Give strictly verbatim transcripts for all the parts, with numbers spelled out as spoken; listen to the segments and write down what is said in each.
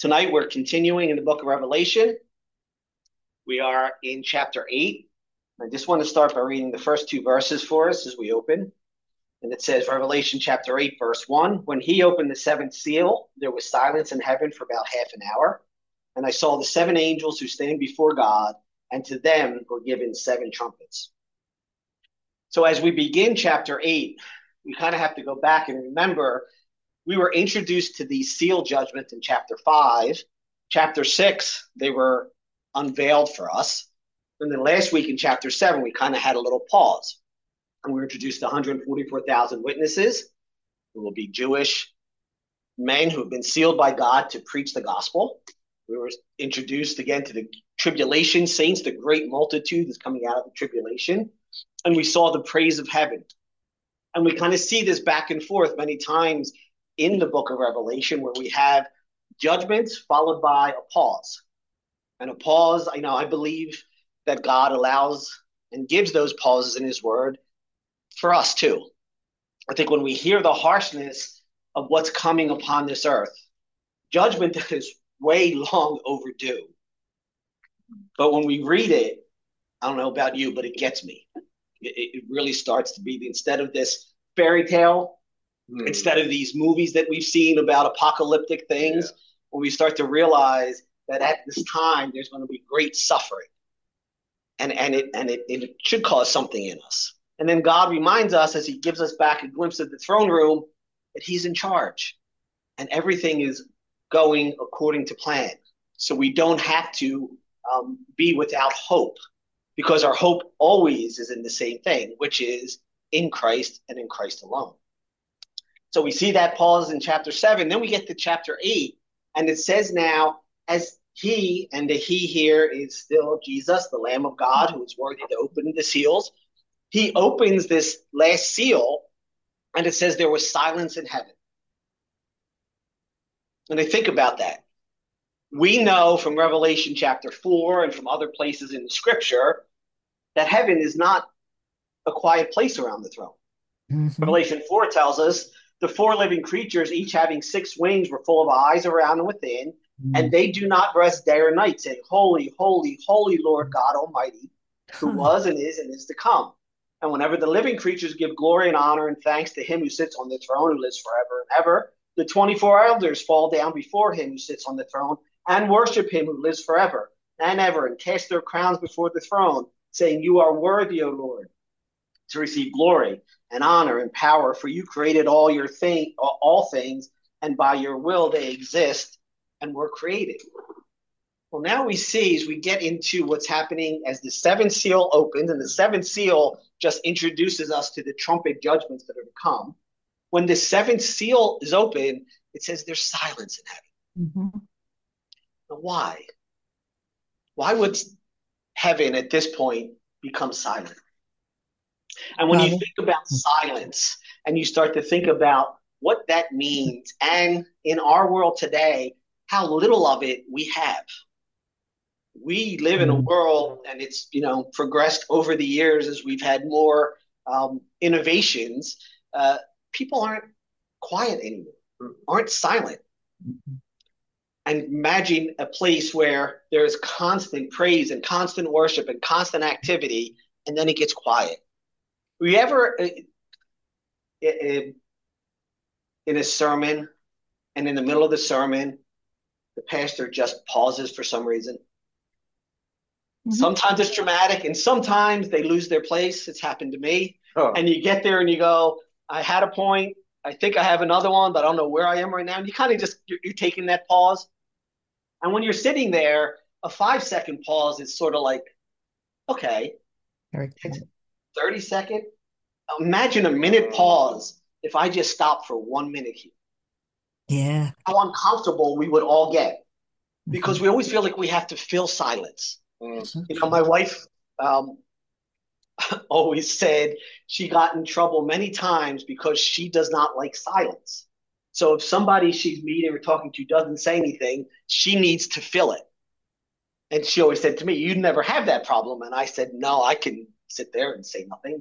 Tonight we're continuing in the book of Revelation. We are in chapter eight. I just want to start by reading the first two verses for us as we open. And it says, Revelation chapter eight, verse one, when he opened the seventh seal, there was silence in heaven for about half an hour. And I saw the seven angels who stand before God, and to them were given seven trumpets. So as we begin chapter eight, we kind of have to go back and remember we were introduced to these seal judgments in chapter five. Chapter six, they were unveiled for us. And then last week in chapter seven, we kind of had a little pause. And we were introduced to one hundred forty-four thousand witnesses who will be Jewish men who have been sealed by God to preach the gospel. We were introduced again to the tribulation saints, the great multitude that's coming out of the tribulation. And we saw the praise of heaven. And we kind of see this back and forth many times in the book of Revelation, where we have judgments followed by a pause. And a pause, you know, I believe that God allows and gives those pauses in his word for us too. I think when we hear the harshness of what's coming upon this earth, judgment is way long overdue. But when we read it, I don't know about you, but it gets me. It, it really starts to be, instead of this fairy tale, Mm. instead of these movies that we've seen about apocalyptic things, yeah. when we start to realize that at this time there's going to be great suffering, and and it and it, it should cause something in us. And then God reminds us, as he gives us back a glimpse of the throne room, that he's in charge and everything is going according to plan. So we don't have to um, be without hope, because our hope always is in the same thing, which is in Christ and in Christ alone. So we see that pause in chapter seven. Then we get to chapter eight, and it says now, as he, and the he here is still Jesus, the Lamb of God, who is worthy to open the seals. He opens this last seal, and it says there was silence in heaven. And I think about that. We know from Revelation chapter four and from other places in the scripture that heaven is not a quiet place around the throne. Mm-hmm. Revelation four tells us the four living creatures, each having six wings, were full of eyes around and within, mm. and they do not rest day or night, saying, Holy, holy, holy Lord God Almighty, who was and is and is to come. And whenever the living creatures give glory and honor and thanks to him who sits on the throne, who lives forever and ever, the twenty-four elders fall down before him who sits on the throne and worship him who lives forever and ever, and cast their crowns before the throne, saying, You are worthy, O Lord, to receive glory and honor and power, for you created all your thing, all things, and by your will they exist and were created. Well, now we see, as we get into what's happening as the seventh seal opens, and the seventh seal just introduces us to the trumpet judgments that are to come. When the seventh seal is open, it says there's silence in heaven. Mm-hmm. Now, why? Why would heaven at this point become silent? And when you think about silence and you start to think about what that means, and in our world today, how little of it we have. We live in a world, and it's, you know, progressed over the years as we've had more um, innovations. Uh, people aren't quiet anymore, aren't silent. Mm-hmm. And imagine a place where there's constant praise and constant worship and constant activity, and then it gets quiet. Were you ever uh, in, in a sermon, and in the middle of the sermon, the pastor just pauses for some reason? Mm-hmm. Sometimes it's dramatic, and sometimes they lose their place. It's happened to me. Oh. And you get there and you go, I had a point. I think I have another one, but I don't know where I am right now. And you kind of just, you're, you're taking that pause. And when you're sitting there, a five-second pause is sort of like, okay, thirty second. Imagine a minute pause if I just stopped for one minute here. Yeah. How uncomfortable we would all get, because we always feel like we have to fill silence. Mm-hmm. You know, my wife um, always said she got in trouble many times because she does not like silence. So if somebody she's meeting or talking to doesn't say anything, she needs to fill it. And she always said to me, "You never have that problem." And I said, "No, I can sit there and say nothing."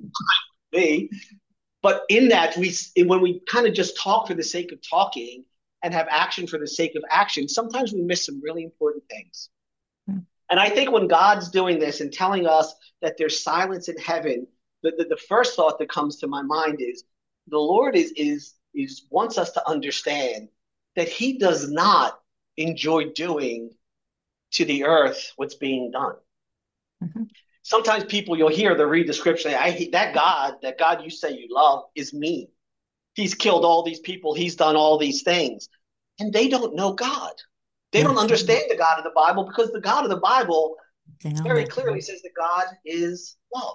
Me. But in that, we when we kind of just talk for the sake of talking, and have action for the sake of action, sometimes we miss some really important things. Mm. And I think when God's doing this and telling us that there's silence in heaven, the, the, the first thought that comes to my mind is the Lord is, is, is wants us to understand that he does not enjoy doing to the earth what's being done. Mm-hmm. Sometimes people, you'll hear, they read the scripture, I hate that God, that God you say you love is mean. He's killed all these people. He's done all these things. And they don't know God. They don't That's understand the God of the Bible, because the God of the Bible very right. clearly says that God is love.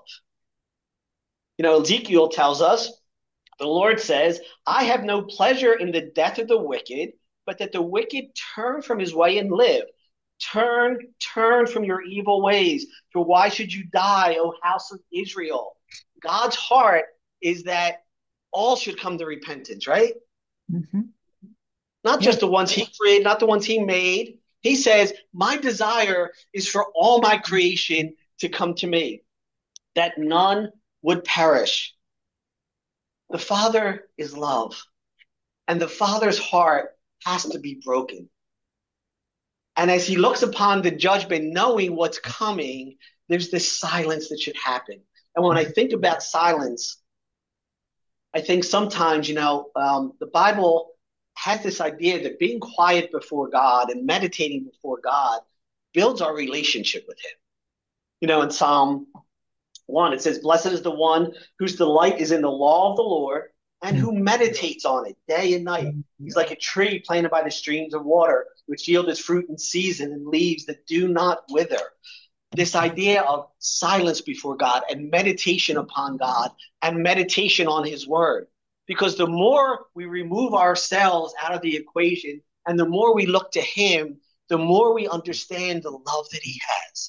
You know, Ezekiel tells us, the Lord says, I have no pleasure in the death of the wicked, but that the wicked turn from his way and live. Turn, turn from your evil ways. For why should you die, O house of Israel? God's heart is that all should come to repentance, right? Mm-hmm. Not Yeah. just the ones he created, not the ones he made. He says, my desire is for all my creation to come to me, that none would perish. The Father is love, and the Father's heart has to be broken. And as he looks upon the judgment, knowing what's coming, there's this silence that should happen. And when I think about silence, I think sometimes, you know, um, the Bible has this idea that being quiet before God and meditating before God builds our relationship with him. You know, in Psalm one, it says, blessed is the one whose delight is in the law of the Lord and who meditates on it day and night. He's like a tree planted by the streams of water, which yield its fruit in season and leaves that do not wither. This idea of silence before God and meditation upon God and meditation on his word. Because the more we remove ourselves out of the equation and the more we look to him, the more we understand the love that he has.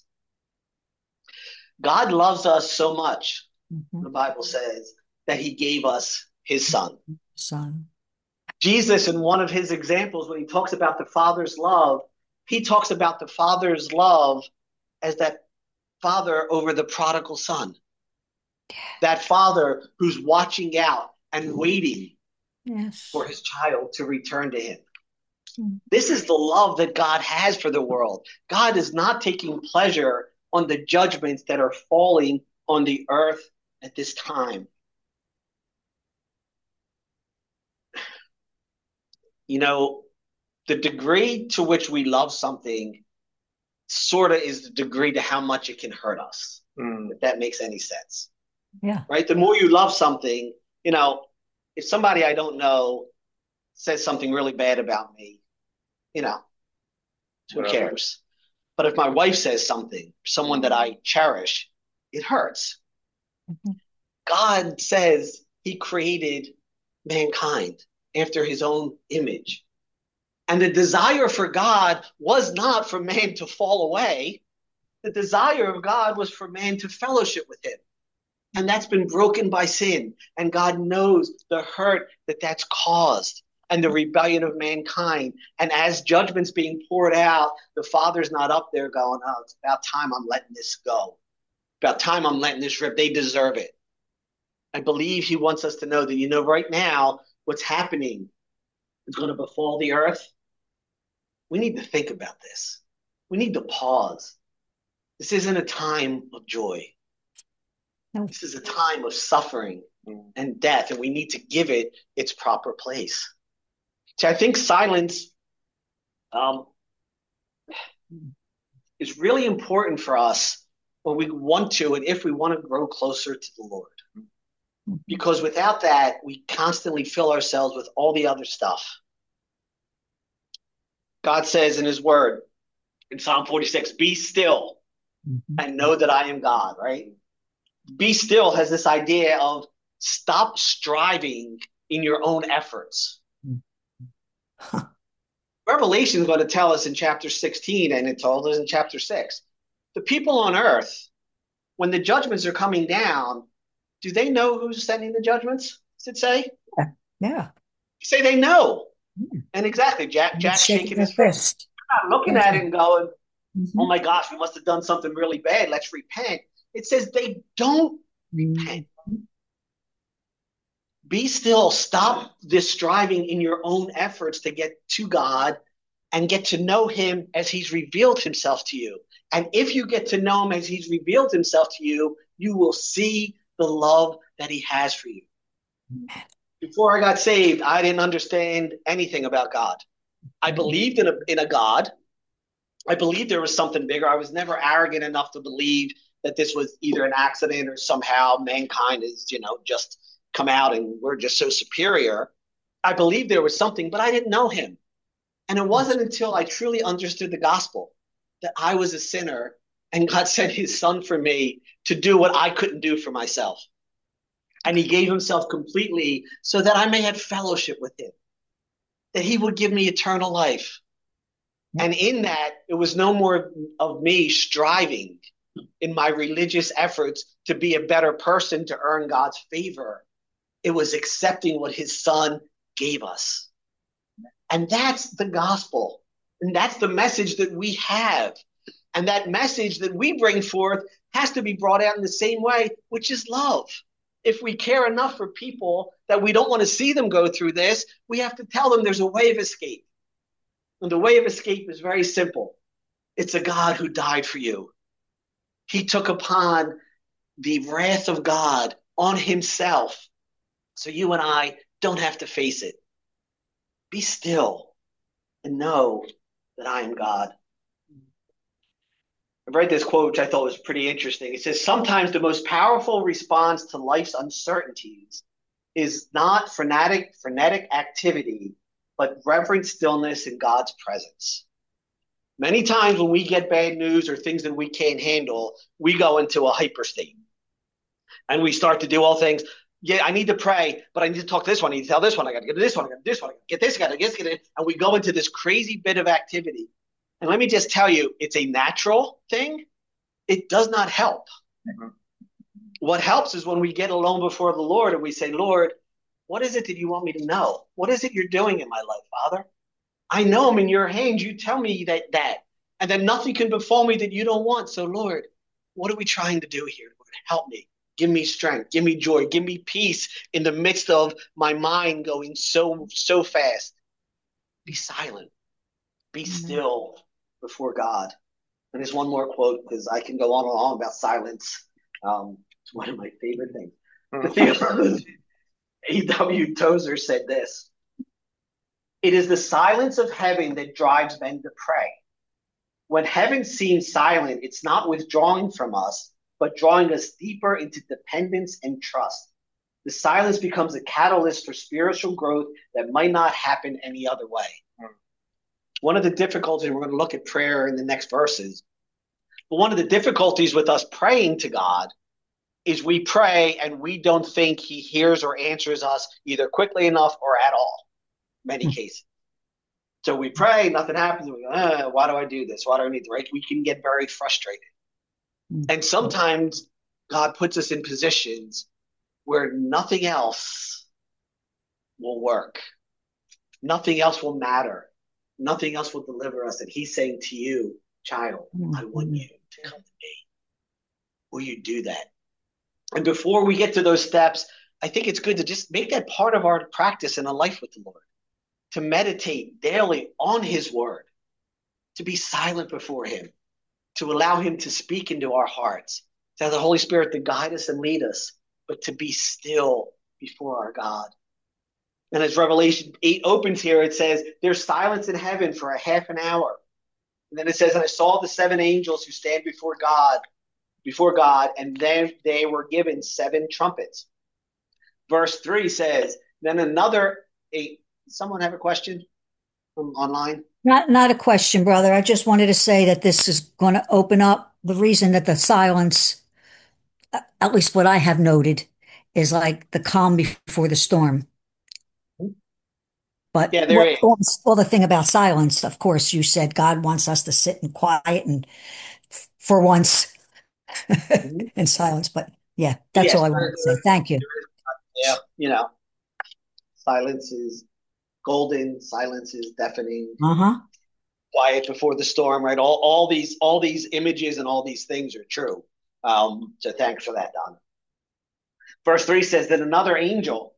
God loves us so much, Mm-hmm. the Bible says, that he gave us his son. Son. Jesus, in one of his examples, when he talks about the Father's love, he talks about the Father's love as that father over the prodigal son. That father who's watching out and waiting Yes. for his child to return to him. Mm-hmm. This is the love that God has for the world. God is not taking pleasure on the judgments that are falling on the earth at this time. You know, the degree to which we love something sort of is the degree to how much it can hurt us, mm. if that makes any sense. Yeah. Right? The more you love something, you know, if somebody I don't know says something really bad about me, you know, who Well, cares? But if my wife says something, someone that I cherish, it hurts. Mm-hmm. God says he created mankind after his own image. And the desire for God was not for man to fall away. The desire of God was for man to fellowship with him. And that's been broken by sin. And God knows the hurt that that's caused and the rebellion of mankind. And as judgment's being poured out, the Father's not up there going, oh, it's about time I'm letting this go. About time I'm letting this rip. They deserve it. I believe he wants us to know that, you know, right now, what's happening is going to befall the earth. We need to think about this. We need to pause. This isn't a time of joy. No. This is a time of suffering and death, and we need to give it its proper place. So I think silence um, is really important for us when we want to and if we want to grow closer to the Lord. Mm-hmm. Because without that, we constantly fill ourselves with all the other stuff. God says in his word, in Psalm forty-six, be still mm-hmm. and know that I am God, right? Be still has this idea of stop striving in your own efforts. Huh. Revelation is going to tell us in chapter sixteen, and it told us in chapter six, the people on earth, when the judgments are coming down, do they know who's sending the judgments? Does it say? Yeah. yeah. Say they know. Mm. And exactly, Jack, Jack's shaking his fist. They're not looking yes. at it and going, mm-hmm. oh my gosh, we must have done something really bad. Let's repent. It says they don't repent. Be still. Stop this striving in your own efforts to get to God and get to know him as he's revealed himself to you. And if you get to know him as he's revealed himself to you, you will see the love that he has for you. Before I got saved, I didn't understand anything about God. I believed in a, in a God. I believed there was something bigger. I was never arrogant enough to believe that this was either an accident or somehow mankind is, you know, just come out and we're just so superior. I believed there was something, but I didn't know him. And it wasn't until I truly understood the gospel that I was a sinner and God sent his son for me to do what I couldn't do for myself. And he gave himself completely so that I may have fellowship with him, that he would give me eternal life. And in that, it was no more of me striving in my religious efforts to be a better person to earn God's favor. It was accepting what his son gave us. And that's the gospel. And that's the message that we have. And that message that we bring forth has to be brought out in the same way, which is love. If we care enough for people that we don't want to see them go through this, we have to tell them there's a way of escape. And the way of escape is very simple. It's a God who died for you. He took upon the wrath of God on himself so you and I don't have to face it. Be still and know that I am God. I read this quote, which I thought was pretty interesting. It says, sometimes the most powerful response to life's uncertainties is not frenetic, frenetic activity, but reverent stillness in God's presence. Many times when we get bad news or things that we can't handle, we go into a hyper state. And we start to do all things. Yeah, I need to pray, but I need to talk to this one. I need to tell this one. I got to get to this one. I got to do this one. I got to get this. I got to get this. And we go into this crazy bit of activity. And let me just tell you, it's a natural thing. It does not help. Mm-hmm. What helps is when we get alone before the Lord and we say, Lord, what is it that you want me to know? What is it you're doing in my life, Father? I know I'm in your hands. You tell me that, that. And then nothing can befall me that you don't want. So, Lord, what are we trying to do here? Lord, help me. Give me strength. Give me joy. Give me peace in the midst of my mind going so, so fast. Be silent. Be mm-hmm. still before God. And there's one more quote because I can go on and on about silence. Um, it's one of my favorite things. Mm-hmm. A W Tozer said this. It is the silence of heaven that drives men to pray. When heaven seems silent, it's not withdrawing from us, but drawing us deeper into dependence and trust. The silence becomes a catalyst for spiritual growth that might not happen any other way. Mm. One of the difficulties, we're going to look at prayer in the next verses, but one of the difficulties with us praying to God is we pray and we don't think he hears or answers us either quickly enough or at all, many mm. cases. So we pray, nothing happens, and we go, eh, why do I do this? Why do I need to write? We can get very frustrated. And sometimes God puts us in positions where nothing else will work. Nothing else will matter. Nothing else will deliver us. And he's saying to you, child, I want you to come to me. Will you do that? And before we get to those steps, I think it's good to just make that part of our practice in a life with the Lord, to meditate daily on his word, to be silent before him, to allow him to speak into our hearts, to have the Holy Spirit to guide us and lead us, but to be still before our God. And as Revelation eight opens here, it says, there's silence in heaven for a half an hour. And then it says, and I saw the seven angels who stand before God, before God, and then they were given seven trumpets. Verse three says, then another eight. Someone have a question from online? Not, not a question, brother. I just wanted to say that this is going to open up the reason that the silence, at least what I have noted, is like the calm before the storm. But yeah, there is. Well, well, the thing about silence, of course, you said God wants us to sit in quiet and for once mm-hmm. in silence. But yeah, that's yes, all I wanted to say. Thank you. Yeah, you know, silence is golden, silence is deafening. Uh-huh. Quiet before the storm, right? All, all these, all these images and all these things are true. Um, so thanks for that, Don. Verse three says that another angel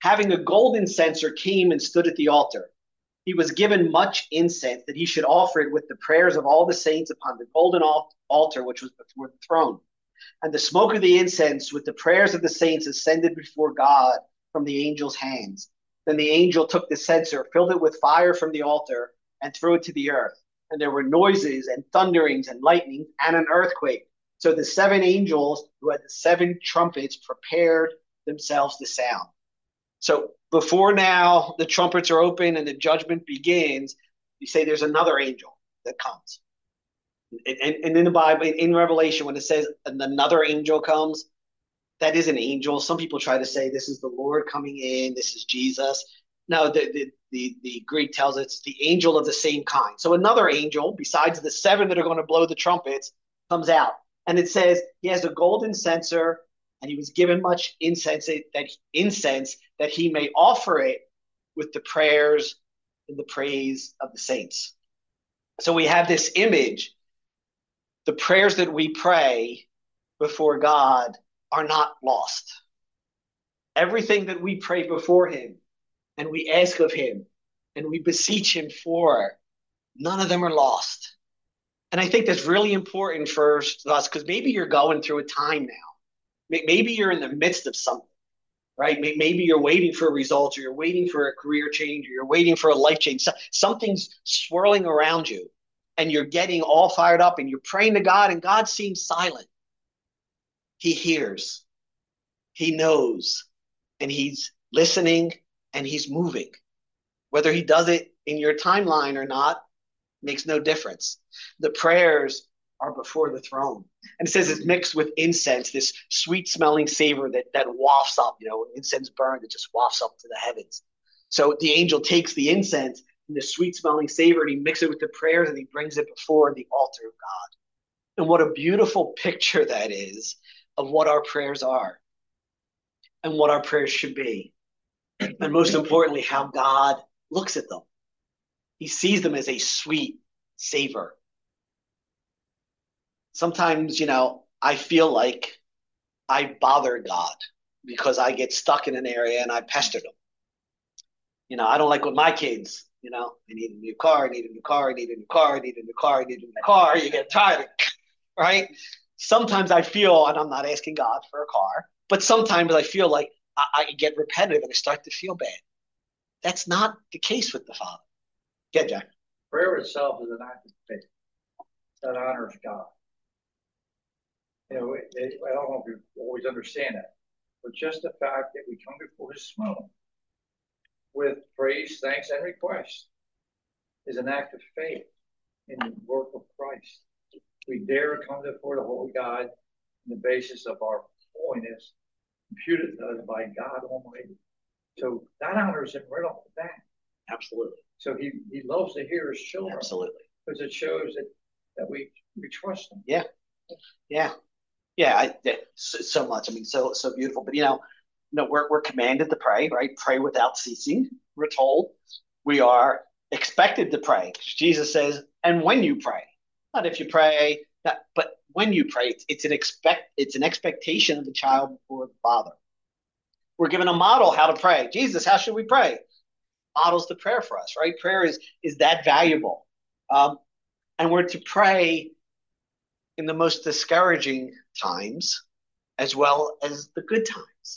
having a golden censer, came and stood at the altar. He was given much incense that he should offer it with the prayers of all the saints upon the golden altar which was before the throne. And the smoke of the incense with the prayers of the saints ascended before God from the angel's hands. Then the angel took the censer, filled it with fire from the altar, and threw it to the earth. And there were noises and thunderings and lightning and an earthquake. So the seven angels who had the seven trumpets prepared themselves to sound. So before now the trumpets are open and the judgment begins, you say there's another angel that comes. And, and, and in the Bible, in Revelation, when it says another angel comes, that is an angel. Some people try to say this is the Lord coming in, this is Jesus. No, the, the, the, the Greek tells us it's the angel of the same kind. So another angel, besides the seven that are going to blow the trumpets, comes out. And it says he has a golden censer, and he was given much incense that incense that he may offer it with the prayers and the praise of the saints. So we have this image. The prayers that we pray before God are not lost. Everything that we pray before him and we ask of him and we beseech him for, none of them are lost. And I think that's really important for us, because maybe you're going through a time now. Maybe you're in the midst of something, right? Maybe you're waiting for results, or you're waiting for a career change, or you're waiting for a life change. Something's swirling around you, and you're getting all fired up, and you're praying to God, and God seems silent. He hears, he knows, and he's listening, and he's moving. Whether he does it in your timeline or not makes no difference. The prayers are before the throne. And it says it's mixed with incense, this sweet smelling savor that, that wafts up, you know, when incense burns, it just wafts up to the heavens. So the angel takes the incense and the sweet smelling savor, and he mixes it with the prayers, and he brings it before the altar of God. And what a beautiful picture that is of what our prayers are and what our prayers should be. And most importantly, how God looks at them. He sees them as a sweet savor. Sometimes, you know, I feel like I bother God because I get stuck in an area and I pester them. You know, I don't like with my kids, you know, I need a new car, I need a new car, I need a new car, I need a new car, I need a new car. You get tired, right? Sometimes I feel, and I'm not asking God for a car, but sometimes I feel like I, I get repetitive and I start to feel bad. That's not the case with the Father. Get Jack. Prayer itself is an act of faith that honors God. You know, it, it, I don't know if you always understand that, but just the fact that we come before his throne with praise, thanks, and request is an act of faith in the work of Christ. We dare come before the Holy God on the basis of our holiness imputed to us by God Almighty. So that honors him right off the bat. Absolutely. So he, he loves to hear his children. Absolutely. Because it shows that, that we, we trust him. Yeah. Yeah. Yeah, I, yeah, so, so much. I mean, so so beautiful. But you know, you know, we're we're commanded to pray, right? Pray without ceasing. We're told we are expected to pray. Jesus says, "And when you pray, not if you pray, not, but when you pray, it's, it's an expect it's an expectation of the child before the Father." We're given a model how to pray. Jesus, how should we pray? Models the prayer for us, right? Prayer is is that valuable, um, and we're to pray in the most discouraging times as well as the good times.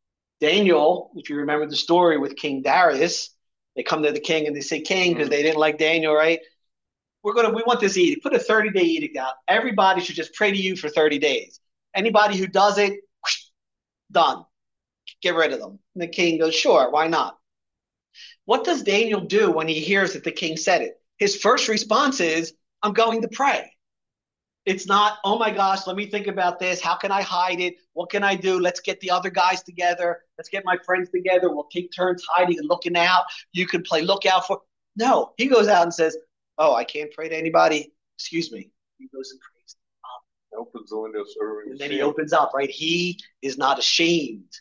Daniel, if you remember the story with King Darius, they come to the king and they say, "King," because they didn't like Daniel, right? We're gonna we want this edict. Put a thirty-day edict out. Everybody should just pray to you for thirty days. Anybody who does it, whoosh, done. Get rid of them. And the king goes, "Sure, why not?" What does Daniel do when he hears that the king said it? His first response is, "I'm going to pray." It's not, "Oh my gosh, let me think about this. How can I hide it? What can I do? Let's get the other guys together. Let's get my friends together. We'll take turns hiding and looking out. You can play lookout for." No, he goes out and says, "Oh, I can't pray to anybody. Excuse me." He goes and prays. Opens the window so and then he opens up, right? He is not ashamed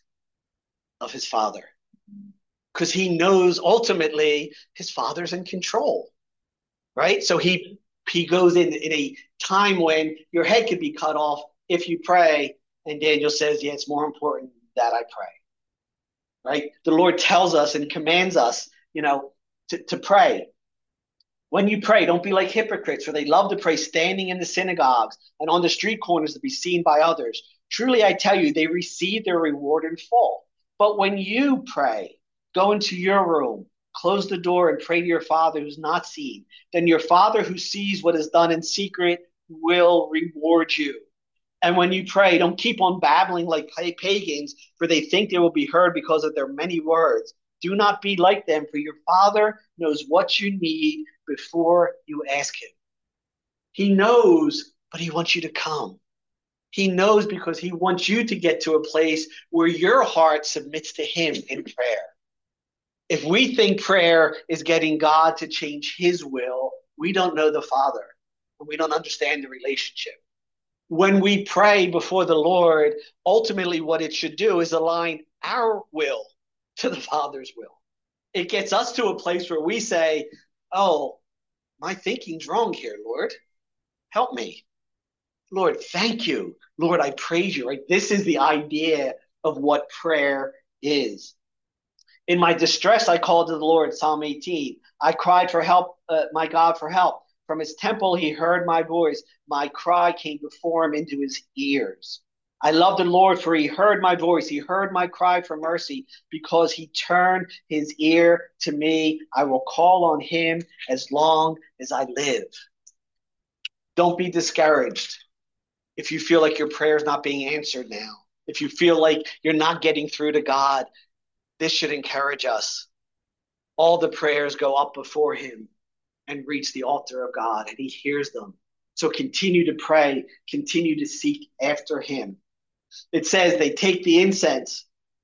of his Father because he knows ultimately his Father's in control, right? So he he goes in in a time when your head could be cut off if you pray, and Daniel says, "Yeah, it's more important that I pray." right? The Lord tells us and commands us, you know, to, to pray. When you pray, don't be like hypocrites, for they love to pray standing in the synagogues and on the street corners to be seen by others. Truly, I tell you, they receive their reward in full. But when you pray, go into your room, close the door, and pray to your Father who's not seen. Then your Father who sees what is done in secret will reward you. And when you pray, don't keep on babbling like pagans, for they think they will be heard because of their many words. Do not be like them, for your Father knows what you need before you ask him. He knows, but he wants you to come. He knows because he wants you to get to a place where your heart submits to him in prayer. If we think prayer is getting God to change his will, we don't know the Father, and we don't understand the relationship. When we pray before the Lord, ultimately what it should do is align our will to the Father's will. It gets us to a place where we say, oh, my thinking's wrong here, Lord. Help me. Lord, thank you. Lord, I praise you. Right? This is the idea of what prayer is. In my distress, I called to the Lord, Psalm eighteen. I cried for help, uh, my God, for help. From his temple, he heard my voice. My cry came before him into his ears. I love the Lord, for he heard my voice. He heard my cry for mercy because he turned his ear to me. I will call on him as long as I live. Don't be discouraged if you feel like your prayer is not being answered now. If you feel like you're not getting through to God, this should encourage us. All the prayers go up before him and reach the altar of God, and he hears them. So continue to pray, continue to seek after him. It says they take the incense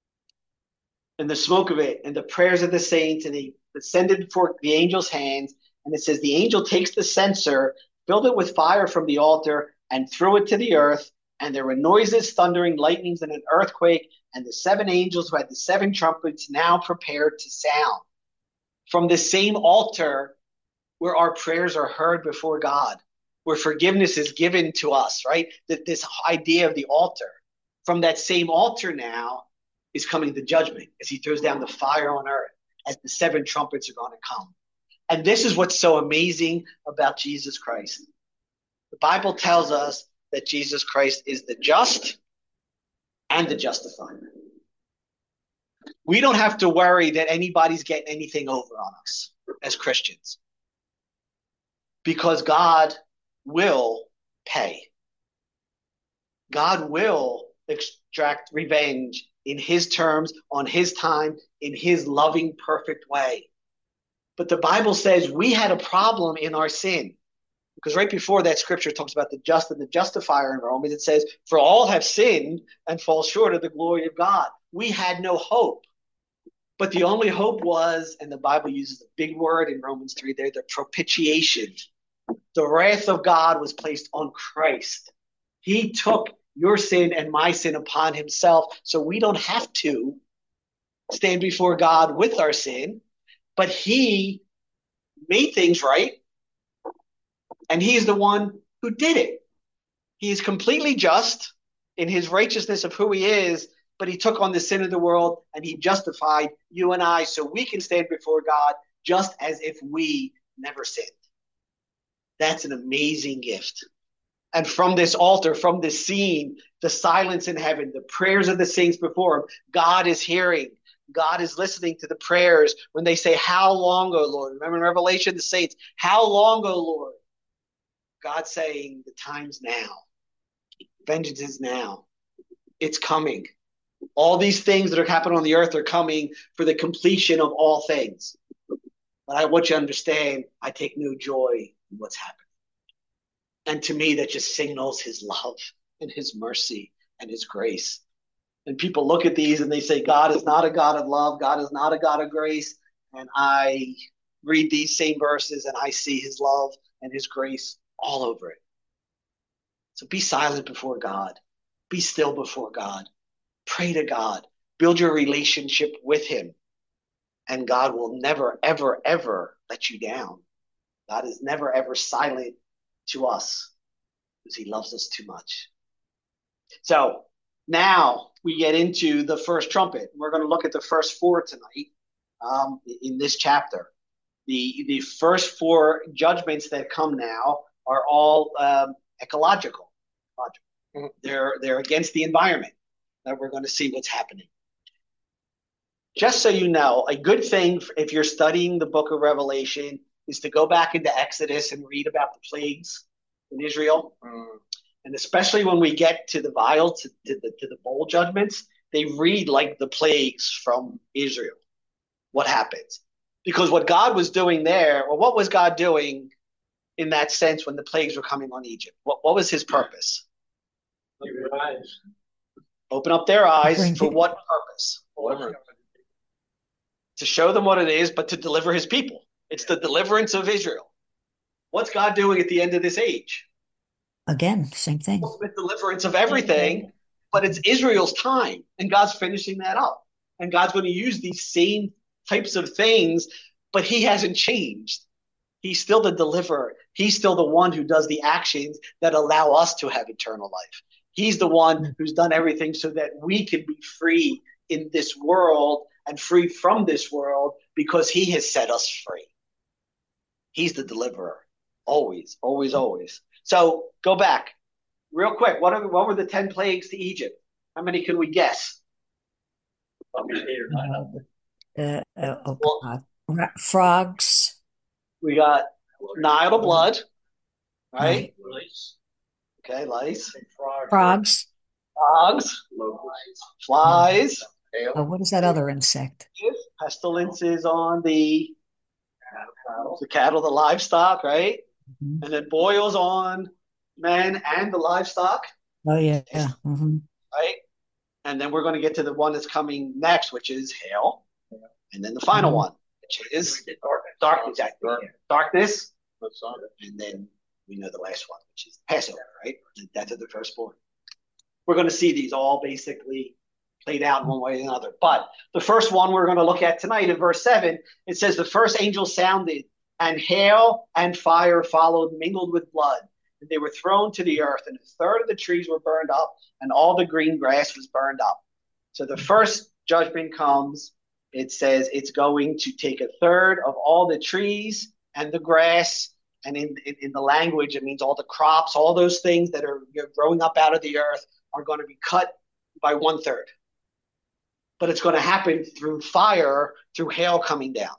and the smoke of it and the prayers of the saints, and they send it before the angel's hands. And it says the angel takes the censer, filled it with fire from the altar, and threw it to the earth. And there were noises, thundering, lightnings, and an earthquake. And the seven angels who had the seven trumpets now prepared to sound. From the same altar where our prayers are heard before God, where forgiveness is given to us, right? That this idea of the altar. From that same altar now is coming the judgment as he throws down the fire on earth, as the seven trumpets are going to come. And this is what's so amazing about Jesus Christ. The Bible tells us that Jesus Christ is the just and the justifier. We don't have to worry that anybody's getting anything over on us as Christians, because God will pay. God will extract revenge in his terms, on his time, in his loving, perfect way. But the Bible says we had a problem in our sin. Because right before that scripture talks about the just and the justifier in Romans, it says, for all have sinned and fall short of the glory of God. We had no hope. But the only hope was, and the Bible uses a big word in Romans three there, the propitiation. The wrath of God was placed on Christ. He took your sin and my sin upon himself, so we don't have to stand before God with our sin, but he made things right, and he is the one who did it. He is completely just in his righteousness of who he is, but he took on the sin of the world, and he justified you and I so we can stand before God just as if we never sinned. That's an amazing gift. And from this altar, from this scene, the silence in heaven, the prayers of the saints before him, God is hearing. God is listening to the prayers when they say, how long, O Lord? Remember in Revelation, the saints, how long, O Lord? God saying, the time's now. Vengeance is now. It's coming. All these things that are happening on the earth are coming for the completion of all things. But I want you to understand, I take no joy in what's happening. And to me, that just signals his love and his mercy and his grace. And people look at these and they say, God is not a God of love. God is not a God of grace. And I read these same verses and I see his love and his grace all over it. So be silent before God. Be still before God. Pray to God. Build your relationship with him. And God will never, ever, ever let you down. God is never, ever silent to us because he loves us too much. So Now we get into the first trumpet. We're going to look at the first four tonight um, in this chapter. The, the first four judgments that come now are all um, ecological. Mm-hmm. They're, they're against the environment. That we're going to see what's happening. Just so you know, a good thing if you're studying the book of Revelation is to go back into Exodus and read about the plagues in Israel. Mm. And especially when we get to the vial, to, to, the, to the bowl judgments, they read like the plagues from Israel, what happens. Because what God was doing there, or what was God doing in that sense when the plagues were coming on Egypt? What, what was his purpose? Open your eyes. Open up their eyes for what purpose? Deliverance. To show them what it is, but to deliver his people. It's the deliverance of Israel. What's God doing at the end of this age? Again, same thing. Ultimate deliverance of everything, but it's Israel's time, and God's finishing that up. And God's going to use these same types of things, but he hasn't changed. He's still the deliverer. He's still the one who does the actions that allow us to have eternal life. He's the one who's done everything so that we can be free in this world and free from this world because he has set us free. He's the deliverer. Always, always, always. So go back real quick. What, are, what were the ten plagues to Egypt? How many can we guess? Uh, uh, uh, oh God. Frogs. We got Nile to blood, right? Lice. Okay, lice. Frogs. Frogs. Flies. Oh, what is that other insect? Pestilences on the the cattle, the livestock, right? Mm-hmm. And then boils on men and the livestock. Oh, yeah. yeah. Mm-hmm. Right? And then we're going to get to the one that's coming next, which is hail. And then the final mm-hmm. one, which is darkness. Darkness. Darkness. And then we know the last one, which is Passover, right? The death of the firstborn. We're going to see these all basically played out in one way or another. But the first one we're going to look at tonight in verse seven, it says, the first angel sounded, and hail and fire followed, mingled with blood. And they were thrown to the earth, and a third of the trees were burned up, and all the green grass was burned up. So the first judgment comes. It says it's going to take a third of all the trees and the grass. And in, in, in the language, it means all the crops, all those things that are you know, growing up out of the earth are going to be cut by one third. But it's going to happen through fire, through hail coming down.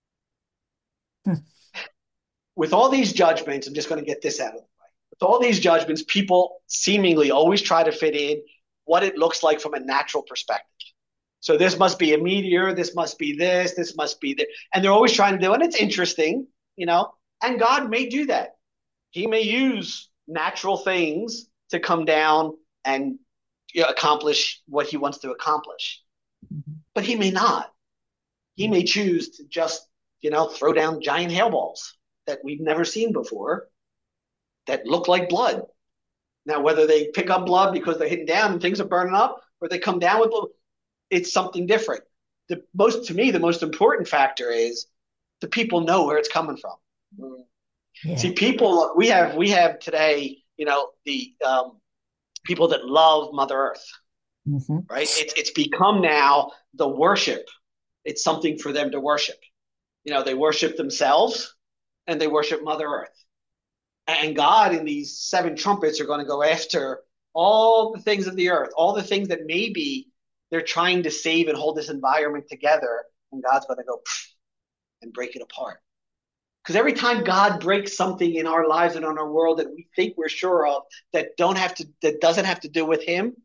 Hmm. With all these judgments, I'm just going to get this out of the way. With all these judgments, people seemingly always try to fit in what it looks like from a natural perspective. So this must be a meteor, this must be this, this must be that. And they're always trying to do it. And it's interesting, you know, and God may do that. He may use natural things to come down and you know, accomplish what he wants to accomplish. But he may not. He may choose to just, you know, throw down giant hail balls that we've never seen before that look like blood. Now, whether they pick up blood because they're hitting down and things are burning up, or they come down with blood, it's something different. The most, to me, the most important factor is the people know where it's coming from. Yeah. See, people, we have, we have today, you know, the um, people that love Mother Earth. Mm-hmm. Right? It's it's become now the worship. It's something for them to worship. You know, they worship themselves and they worship Mother Earth. And God in these seven trumpets are going to go after all the things of the earth, all the things that maybe they're trying to save and hold this environment together. And God's going to go and break it apart. Because every time God breaks something in our lives and on our world that we think we're sure of that don't have to that doesn't have to do with him,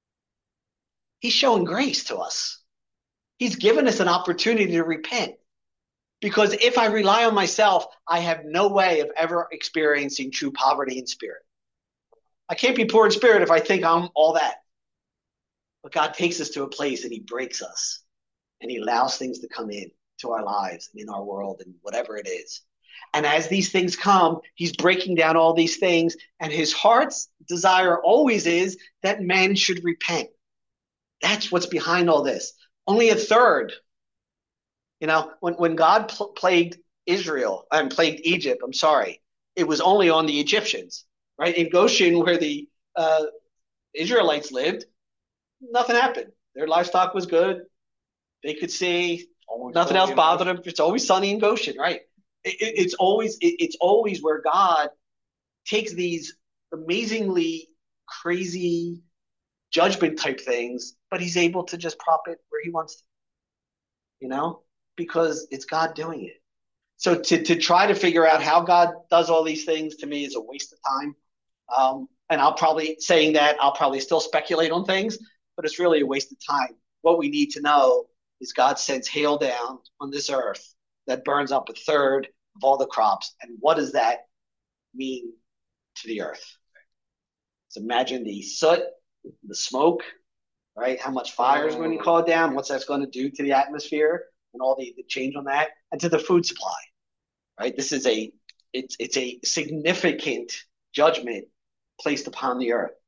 he's showing grace to us. He's given us an opportunity to repent. Because if I rely on myself, I have no way of ever experiencing true poverty in spirit. I can't be poor in spirit if I think I'm all that. But God takes us to a place and he breaks us. And he allows things to come in to our lives and in our world and whatever it is. And as these things come, he's breaking down all these things. And his heart's desire always is that men should repent. That's what's behind all this. Only a third. You know, when, when God pl- plagued Israel and plagued Egypt, I'm sorry, it was only on the Egyptians, right? In Goshen, where the uh, Israelites lived, nothing happened. Their livestock was good. They could see. Always Nothing sunny else in bothered Goshen. them. It's always sunny in Goshen, right? It, it, it's always it, it's always where God takes these amazingly crazy judgment type things, but he's able to just prop it where he wants to, you know, because it's God doing it. So to, to try to figure out how God does all these things to me is a waste of time. Um, and I'll probably, saying that, I'll probably still speculate on things, but it's really a waste of time. What we need to know is God sends hail down on this earth that burns up a third of all the crops. And what does that mean to the earth? So imagine the soot, the smoke, right? How much fire is going to be called down, what's that's going to do to the atmosphere and all the, the change on that, and to the food supply, right? This is a, it's, it's a significant judgment placed upon the earth.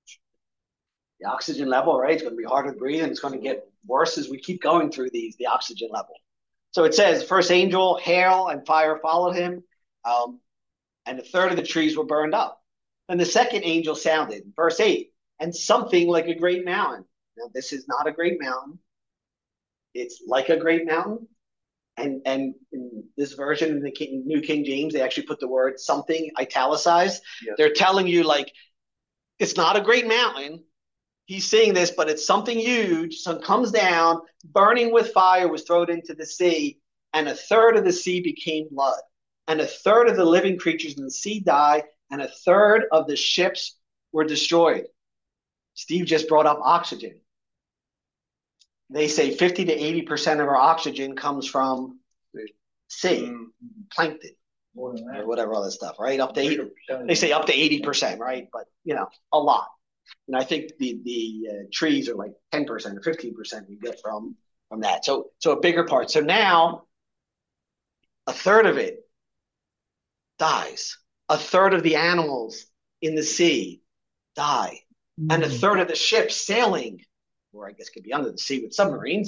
The oxygen level, right? It's going to be harder to breathe, and it's going to get worse as we keep going through these, the oxygen level. So it says, first angel, hail and fire followed him, um, and a third of the trees were burned up. Then the second angel sounded, verse eight, and something like a great mountain. Now, this is not a great mountain. It's like a great mountain. And, and in this version, in the King, New King James, they actually put the word something italicized. Yes. They're telling you, like, it's not a great mountain. He's saying this, but it's something huge. Sun comes down, burning with fire, was thrown into the sea, and a third of the sea became blood. And a third of the living creatures in the sea died, and a third of the ships were destroyed. Steve just brought up oxygen. They say fifty to eighty percent of our oxygen comes from sea, mm-hmm. plankton, or whatever other stuff, right? Up to eighty, they say up to eighty percent, right? But, you know, a lot. And I think the the uh, trees are like ten percent or fifteen percent we get from, from that. So, so a bigger part. So now a third of it dies. A third of the animals in the sea die. Mm-hmm. And a third of the ships sailing, or I guess could be under the sea with submarines,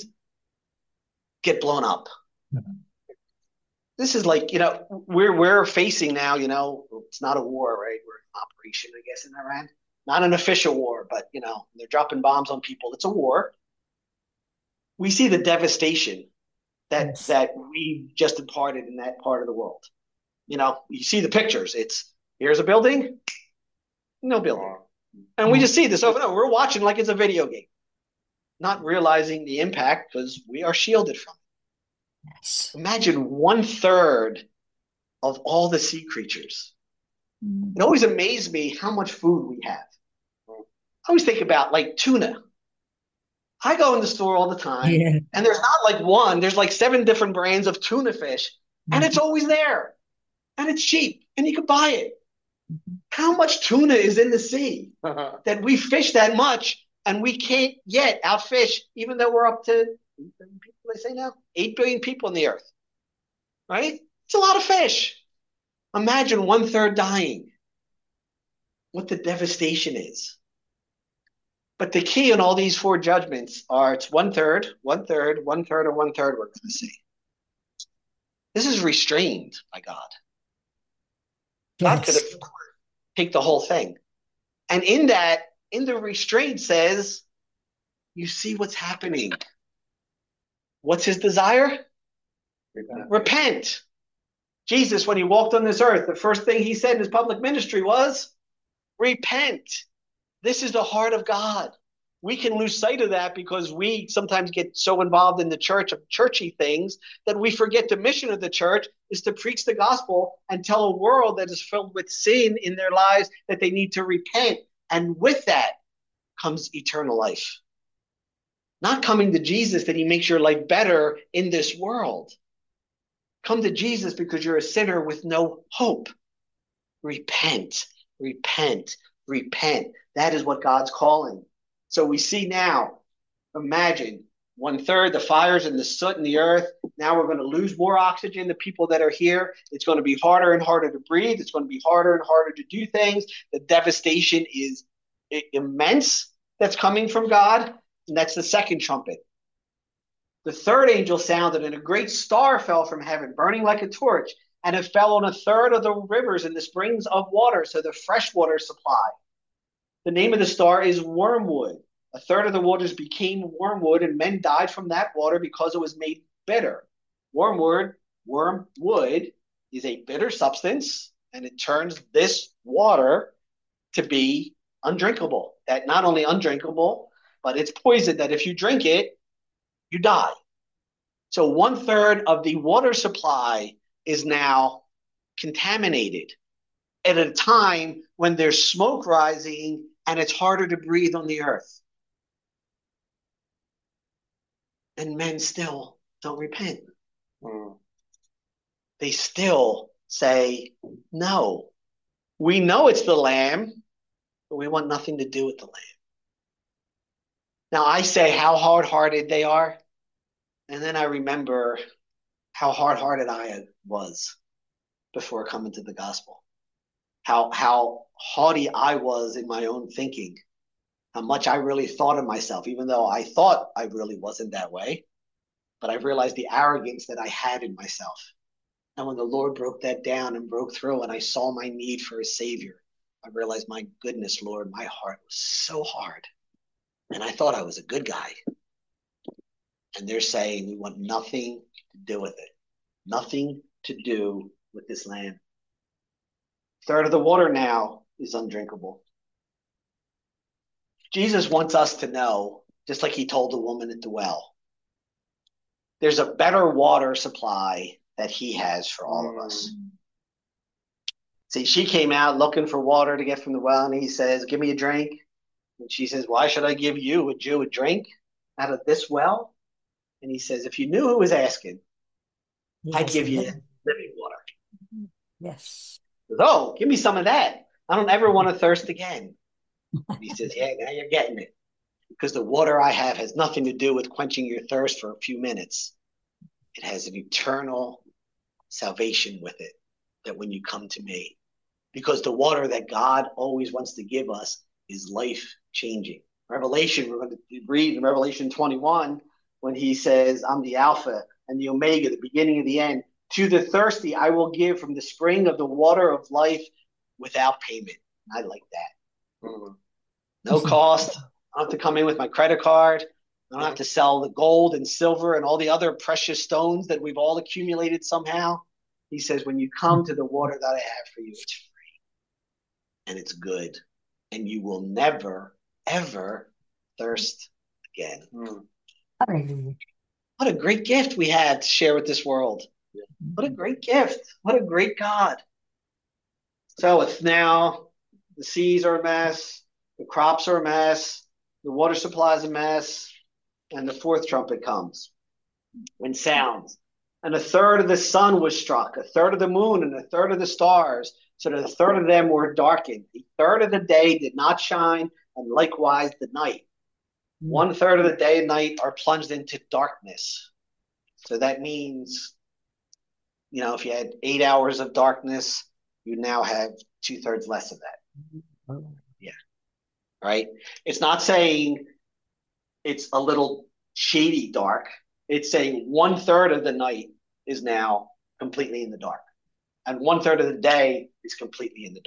get blown up. Mm-hmm. This is like, you know, we're we're facing now, you know, it's not a war, right? We're in operation, I guess, in Iran. Not an official war, but, you know, they're dropping bombs on people. It's a war. We see the devastation that yes. that we just imparted in that part of the world. You know, you see the pictures. It's, here's a building, no building. And we just see this over and over. We're watching like it's a video game, not realizing the impact because we are shielded from it. Yes. Imagine one third of all the sea creatures. Mm. It always amazed me how much food we have. I always think about like tuna. I go in the store all the time, yeah. and there's not like one, there's like seven different brands of tuna fish, and mm-hmm. it's always there. And it's cheap, and you can buy it. Mm-hmm. How much tuna is in the sea that we fish that much, and we can't yet outfish, even though we're up to eight billion people, they say now? eight billion people on the earth, right? It's a lot of fish. Imagine one third dying. What the devastation is. But the key in all these four judgments are it's one third, one third, one third, and one third we're going to see. This is restrained by God. God yes. could have take the whole thing. And in that, in the restraint says, you see what's happening. What's his desire? Repent. Repent. Jesus, when he walked on this earth, the first thing he said in his public ministry was, repent. This is the heart of God. We can lose sight of that because we sometimes get so involved in the church of churchy things that we forget the mission of the church is to preach the gospel and tell a world that is filled with sin in their lives that they need to repent. And with that comes eternal life. Not coming to Jesus that he makes your life better in this world. Come to Jesus because you're a sinner with no hope. Repent, repent, repent. That is what God's calling. So we see now, imagine one third, the fires and the soot in the earth. Now we're going to lose more oxygen. The people that are here, it's going to be harder and harder to breathe. It's going to be harder and harder to do things. The devastation is immense that's coming from God. And that's the second trumpet. The third angel sounded, and a great star fell from heaven, burning like a torch, and it fell on a third of the rivers and the springs of water, so the fresh water supply. The name of the star is wormwood. A third of the waters became wormwood, and men died from that water because it was made bitter. Wormwood, wormwood is a bitter substance, and it turns this water to be undrinkable. That not only undrinkable, but it's poison that if you drink it, you die. So one third of the water supply is now contaminated at a time when there's smoke rising and it's harder to breathe on the earth. And men still don't repent. Mm. They still say, no, we know it's the lamb, but we want nothing to do with the lamb. Now I say how hard-hearted they are, and then I remember how hard-hearted I was before coming to the gospel. How, how haughty I was in my own thinking. How much I really thought of myself, even though I thought I really wasn't that way. But I realized the arrogance that I had in myself. And when the Lord broke that down and broke through and I saw my need for a savior, I realized, my goodness, Lord, my heart was so hard. And I thought I was a good guy. And they're saying we want nothing to do with it. Nothing to do with this land. A third of the water now is undrinkable. Jesus wants us to know, just like he told the woman at the well, there's a better water supply that he has for all of us. See, she came out looking for water to get from the well, and he says, give me a drink. And she says, why should I give you, a Jew, a drink out of this well? And he says, if you knew who was asking, Yes, I'd give you yes. living water. Yes. He goes, oh, give me some of that. I don't ever want to thirst again. And he says, yeah, now you're getting it. Because the water I have has nothing to do with quenching your thirst for a few minutes. It has an eternal salvation with it, that when you come to me, because the water that God always wants to give us is life-changing. Revelation, we're going to read in Revelation twenty-one, when he says, I'm the Alpha and the Omega, the beginning and the end. To the thirsty, I will give from the spring of the water of life without payment. And I like that. Mm. No cost. I don't have to come in with my credit card. I don't have to sell the gold and silver and all the other precious stones that we've all accumulated somehow. He says, when you come to the water that I have for you, it's free and it's good. And you will never, ever thirst again. Mm. Hallelujah. What a great gift we had to share with this world. What a great gift. What a great God. So it's now, the seas are a mess. The crops are a mess. The water supply is a mess. And the fourth trumpet comes and sounds. And a third of the sun was struck, a third of the moon, and a third of the stars, so that a third of them were darkened. A third of the day did not shine, and likewise the night. One third of the day and night are plunged into darkness. So that means, you know, if you had eight hours of darkness, you now have two thirds less of that. Yeah. Right? It's not saying it's a little shady dark. It's saying one third of the night is now completely in the dark. And one third of the day is completely in the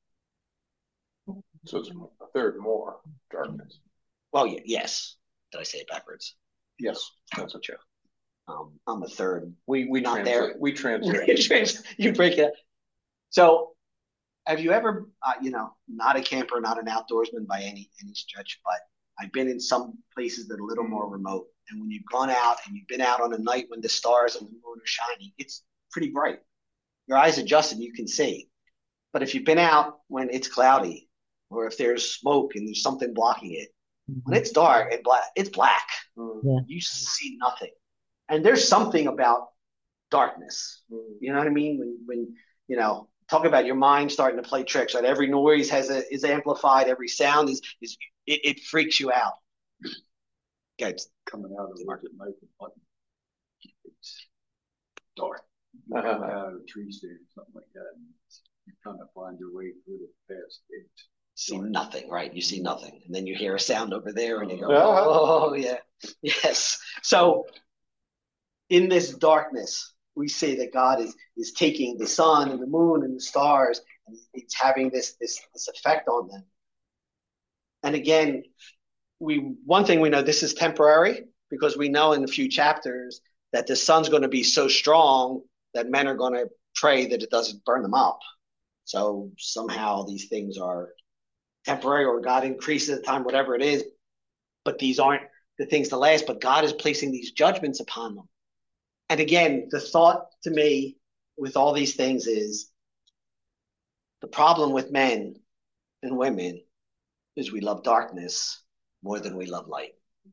dark. So it's a third more darkness. Well, yeah, yes. Did I say it backwards? Yes, That's not true. Um, I'm a third. We, we're not Translate. there. We translate. You break it up. So have you ever, uh, you know, not a camper, not an outdoorsman by any any stretch, but I've been in some places that are a little more remote. And when you've gone out and you've been out on a night when the stars and the moon are shining, it's pretty bright. Your eyes adjust and you can see. But if you've been out when it's cloudy, or if there's smoke and there's something blocking it, when it's dark and black, it's black. Mm. You see nothing. And there's something about darkness. Mm. You know what I mean? When, when you know, talk about your mind starting to play tricks, right? Every noise has a, is amplified. Every sound is, is it, it freaks you out. Guys, coming out of the market night and button. It's dark. You Uh-huh. come out of a tree stand or something like that, and you kind of find your way through the past. It's see nothing, right? You see nothing. And then you hear a sound over there and you go, Uh-huh. oh, yeah. Yes. So in this darkness, we say that God is, is taking the sun and the moon and the stars, and it's having this, this, this effect on them. And again, we one thing we know, this is temporary, because we know in a few chapters that the sun's going to be so strong that men are going to pray that it doesn't burn them up. So somehow these things are temporary, or God increases the time, whatever it is. But these aren't the things to last. But God is placing these judgments upon them. And again, the thought to me with all these things is the problem with men and women is we love darkness more than we love light.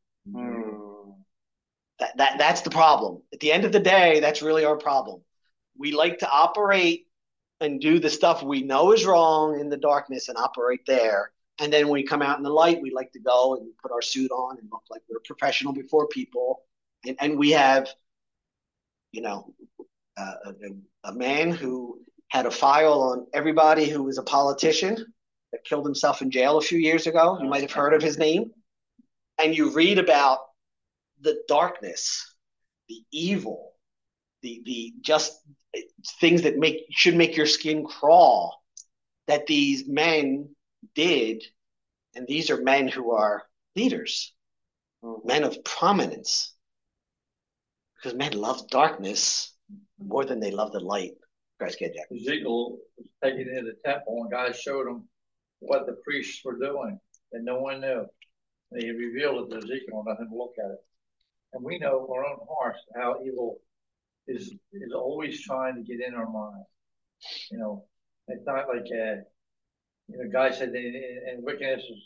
Mm. That, that that's the problem. At the end of the day, that's really our problem. We like to operate and do the stuff we know is wrong in the darkness and operate there. And then when we come out in the light, we like to go and put our suit on and look like we're professional before people. And, and we have, you know, uh, a, a man who had a file on everybody who was a politician that killed himself in jail a few years ago. You might have heard of his name. And you read about the darkness, the evil, the the just things that make should make your skin crawl that these men did. And these are men who are leaders, men of prominence, because men love darkness more than they love the light. Guys, get Jack. Ezekiel was taken into the temple, and God showed him what the priests were doing, and no one knew. And he revealed it to Ezekiel and let him look at it. And we know our own hearts how evil is is always trying to get in our minds. You know, it's not like uh, you know, God said that and wickedness is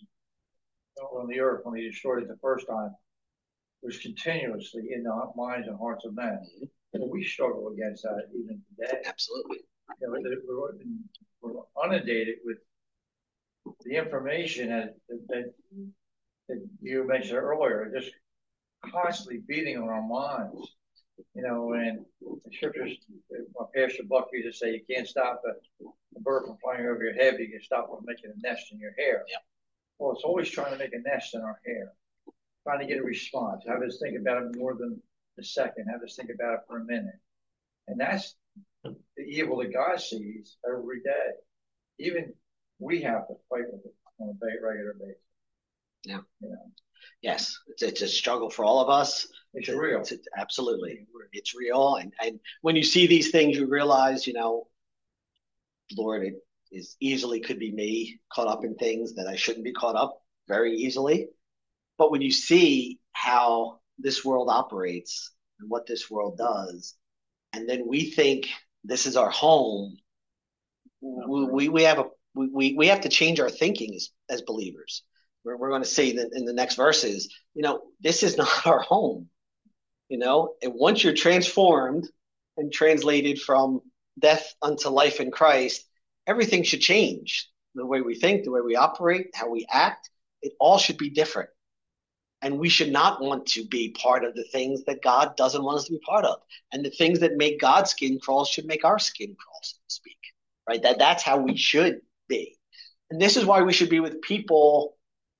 on the earth when he destroyed it the first time. It was continuously in the minds and hearts of men. And we struggle against that even today. Absolutely. You know, we're, we're inundated with the information that, that, that you mentioned earlier, just constantly beating on our minds. You know, and the scriptures, my Pastor Buck used to say, you can't stop a, a bird from flying over your head, but you can stop from making a nest in your hair. Yep. Well, it's always trying to make a nest in our hair, trying to get a response, have us think about it more than a second, have us think about it for a minute. And that's the evil that God sees every day. Even we have to fight with it on a regular basis. Yeah. You know? Yes, it's, it's a struggle for all of us. It's real. It's, it's, absolutely. It's real. And, and when you see these things, you realize, you know, Lord, it is easily could be me caught up in things that I shouldn't be caught up very easily. But when you see how this world operates and what this world does, and then we think this is our home, we, we, we have a we, we have to change our thinking as, as believers. We're, we're going to see that in the next verses, you know, this is not our home, you know, and once you're transformed and translated from death unto life in Christ, everything should change. The way we think, the way we operate, how we act, it all should be different. And we should not want to be part of the things that God doesn't want us to be part of. And the things that make God's skin crawl should make our skin crawl, so to speak, right? That that's how we should be. And this is why we should be with people.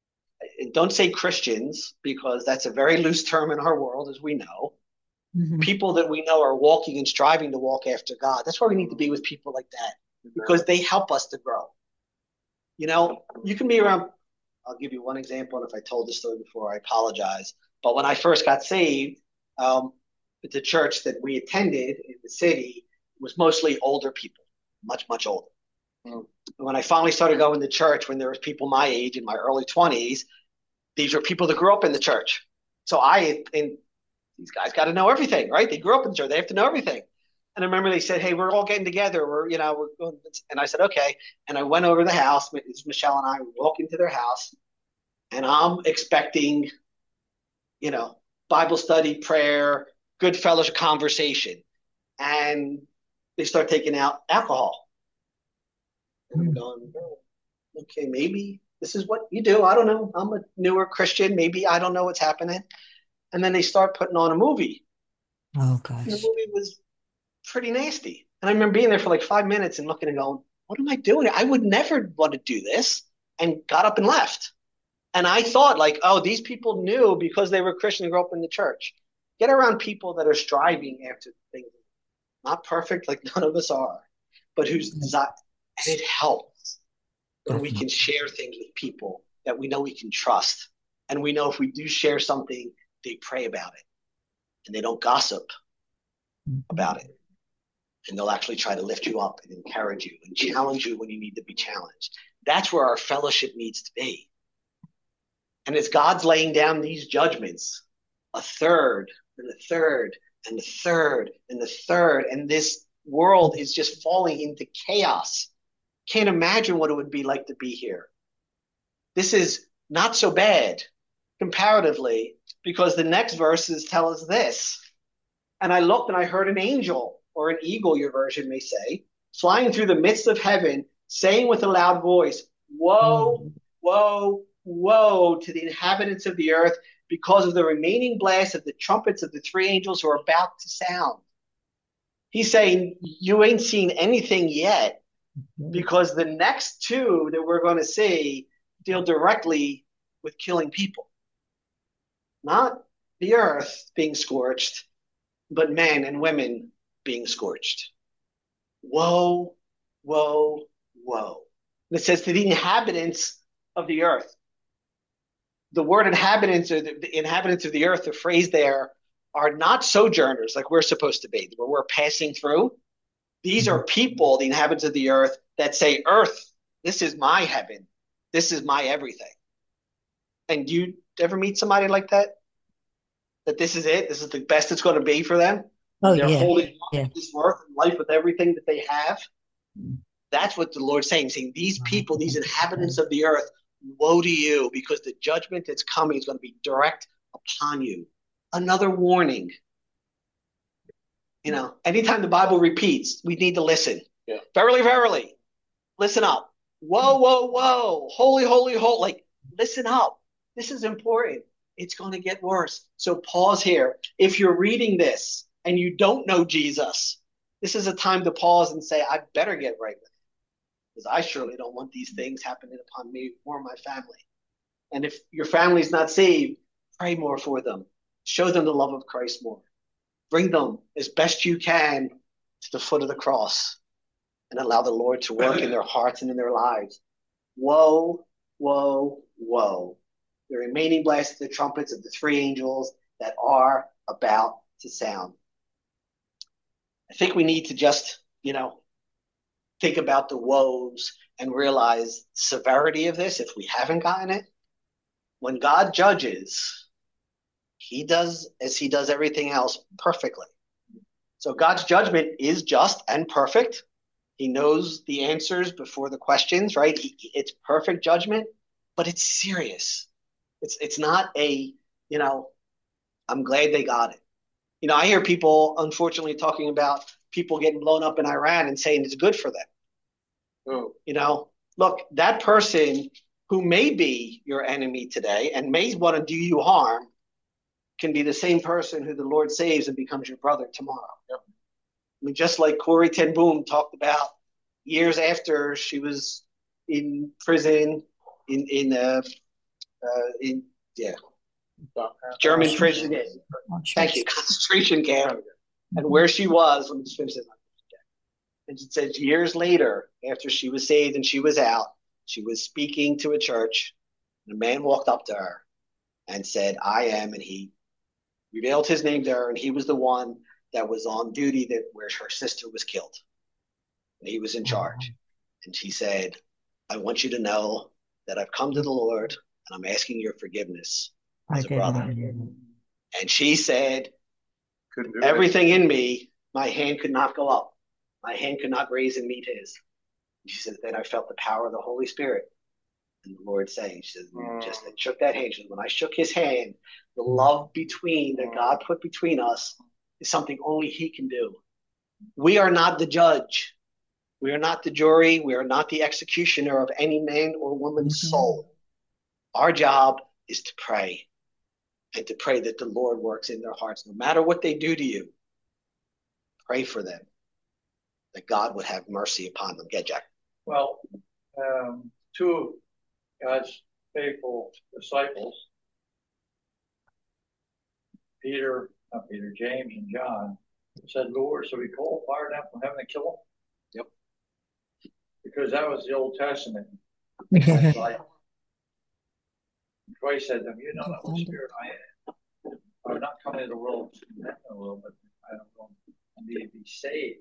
Don't say Christians, because that's a very loose term in our world, as we know. Mm-hmm. People that we know are walking and striving to walk after God. That's why we need to be with people like that, because they help us to grow. You know, you can be around. I'll give you one example, and if I told this story before, I apologize. But when I first got saved, um, the church that we attended in the city was mostly older people, much, much older. Mm. When I finally started going to church, when there was people my age in my early twenties, these were people that grew up in the church. So I, and these guys got to know everything, right? They grew up in the church. They have to know everything. And I remember they said, hey, we're all getting together. We're, you know, we're going, and I said, okay. And I went over to the house. Michelle and I walk into their house, and I'm expecting, you know, Bible study, prayer, good fellowship, conversation. And they start taking out alcohol. And I'm going, oh, okay, maybe this is what you do. I don't know. I'm a newer Christian. Maybe I don't know what's happening. And then they start putting on a movie. Oh, gosh. And the movie was pretty nasty. And I remember being there for like five minutes and looking and going, what am I doing? I would never want to do this, and got up and left. And I thought like, oh, these people knew because they were Christian and grew up in the church. Get around people that are striving after things. Not perfect, like none of us are, but who's desired. And it helps when we can share things with people that we know we can trust. And we know if we do share something, they pray about it and they don't gossip about it. And they'll actually try to lift you up and encourage you and challenge you when you need to be challenged. That's where our fellowship needs to be. And as God's laying down these judgments, a third and a third and a third and a third, and this world is just falling into chaos. Can't imagine what it would be like to be here. This is not so bad comparatively, because the next verses tell us this. And I looked and I heard an angel, or an eagle, your version may say, flying through the midst of heaven, saying with a loud voice, woe, woe, woe to the inhabitants of the earth, because of the remaining blast of the trumpets of the three angels who are about to sound. He's saying, you ain't seen anything yet, because the next two that we're going to see deal directly with killing people. Not the earth being scorched, but men and women being scorched. Woe, woe, woe. And it says to the inhabitants of the earth. The word inhabitants, or the, the inhabitants of the earth, the phrase there, are not sojourners like we're supposed to be, where we're passing through. These are people, the inhabitants of the earth, that say, earth, this is my heaven. This is my everything. And do you ever meet somebody like that? That this is it? This is the best it's going to be for them? Oh, They're yeah. holding on Yeah. to this worth and life with everything that they have. That's what the Lord's saying, saying these people, these inhabitants of the earth, woe to you, because the judgment that's coming is going to be direct upon you. Another warning. You know, anytime the Bible repeats, we need to listen. Yeah. Verily, verily, listen up. Whoa, whoa, whoa. Holy, holy, holy. Like, listen up. This is important. It's going to get worse. So pause here. If you're reading this and you don't know Jesus, this is a time to pause and say, I better get right with him, because I surely don't want these things happening upon me or my family. And if your family's not saved, pray more for them. Show them the love of Christ more. Bring them as best you can to the foot of the cross and allow the Lord to work in their hearts and in their lives. Woe, woe, woe. The remaining blast of the trumpets of the three angels that are about to sound. I think we need to just, you know, think about the woes and realize the severity of this if we haven't gotten it. When God judges, he does as he does everything else perfectly. So God's judgment is just and perfect. He knows the answers before the questions, right? He, it's perfect judgment, but it's serious. It's it's not a, you know, I'm glad they got it. You know, I hear people, unfortunately, talking about people getting blown up in Iran and saying it's good for them. Oh. You know, look, that person who may be your enemy today and may want to do you harm can be the same person who the Lord saves and becomes your brother tomorrow. Yep. I mean, just like Corrie ten Boom talked about years after she was in prison, in in uh, uh in yeah, German prison. Thank you, concentration camp, and where she was. Let me just finish this. And it says years later, after she was saved and she was out, she was speaking to a church, and a man walked up to her and said, "I am," and he revealed his name to her, and he was the one that was on duty that where her sister was killed. And he was in charge. And she said, "I want you to know that I've come to the Lord and I'm asking your forgiveness as a brother." And she said, Couldn't do everything in me, my hand could not go up. My hand could not raise and meet his. And she said, then I felt the power of the Holy Spirit. And the Lord saying, she said, Mm. just I shook that hand. She said, when I shook his hand, the love between that God put between us is something only he can do. We are not the judge. We are not the jury. We are not the executioner of any man or woman's Mhm. soul. Our job is to pray and to pray that the Lord works in their hearts. No matter what they do to you, pray for them, that God would have mercy upon them. Get Jack. Well, um, two of God's faithful disciples, Peter, not Peter, James and John, said, Lord, so we call fire down from heaven to kill them? Yep. Because that was the Old Testament. Yeah. Like, Christ said to them, you don't know what spirit I am. I'm not coming into the world to condemn the world, but I don't want you to be saved.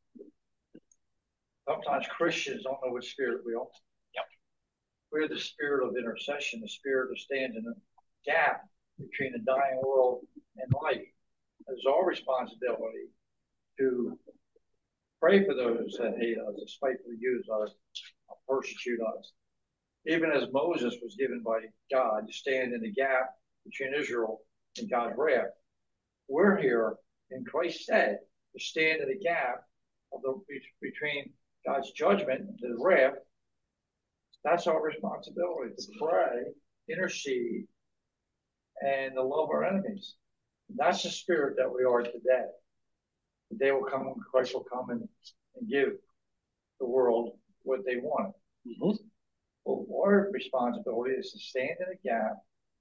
Sometimes Christians don't know what spirit we are. Yep. We're the spirit of intercession, the spirit that stands in the gap between the dying world and life. It's our responsibility to pray for those that hate us, despitefully use us, persecute us. Even as Moses was given by God to stand in the gap between Israel and God's wrath, we're here, and Christ said, to stand in the gap of the between God's judgment and His wrath. That's our responsibility, to pray, intercede, and to love our enemies. And that's the spirit that we are today. The day will come when Christ will come and, and give the world what they want. Mm-hmm. Well, our responsibility is to stand in the gap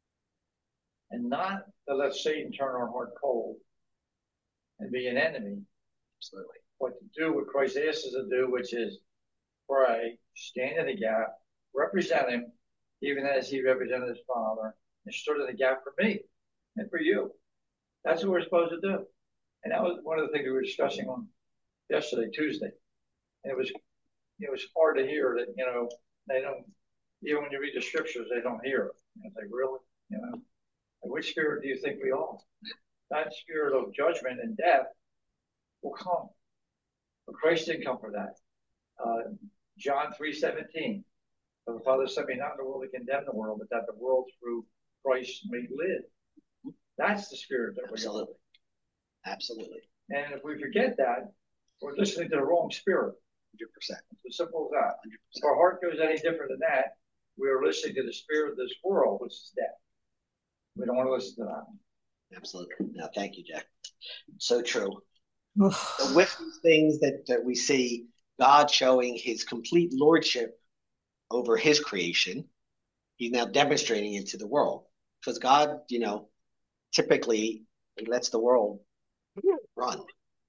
and not to let Satan turn our heart cold and be an enemy. Absolutely. But to do what Christ asks us to do, which is pray, stand in the gap, represent Him, even as He represented His Father, and stood in the gap for me and for you. That's what we're supposed to do. And that was one of the things we were discussing on yesterday, Tuesday. And it was, it was hard to hear that, you know, they don't, even when you read the scriptures, they don't hear it. And it's like, really? You know, like, which spirit do you think we are? That spirit of judgment and death will come. But Christ didn't come for that. Uh, John three seventeen. The Father sent me not in the world to condemn the world, but that the world through Christ may live. That's the spirit that we are. Absolutely. And if we forget that, we're listening to the wrong spirit. one hundred percent. It's as simple as that. one hundred percent. If our heart goes any different than that, we are listening to the spirit of this world, which is death. We don't want to listen to that. Absolutely. No, thank you, Jack. So true. So with these things that, that we see God showing His complete lordship over His creation, He's now demonstrating it to the world. Because God, you know, typically He lets the world run.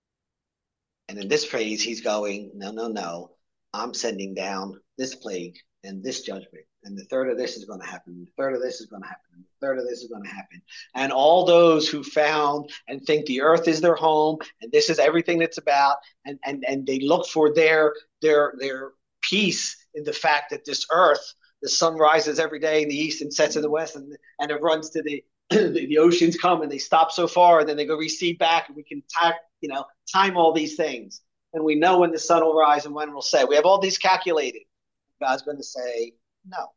And in this phase, He's going, no, no, no. I'm sending down this plague and this judgment. And the third of this is going to happen. And the third of this is going to happen. And the third of this is going to happen. And all those who found and think the earth is their home and this is everything it's about, and, and, and they look for their, their, their peace in the fact that this earth, the sun rises every day in the east and sets in the west, and, and it runs to the, the, the oceans come and they stop so far and then they go recede back, and we can time, you know, time all these things. And we know when the sun will rise and when it will set. We have all these calculated. God's going to say, no.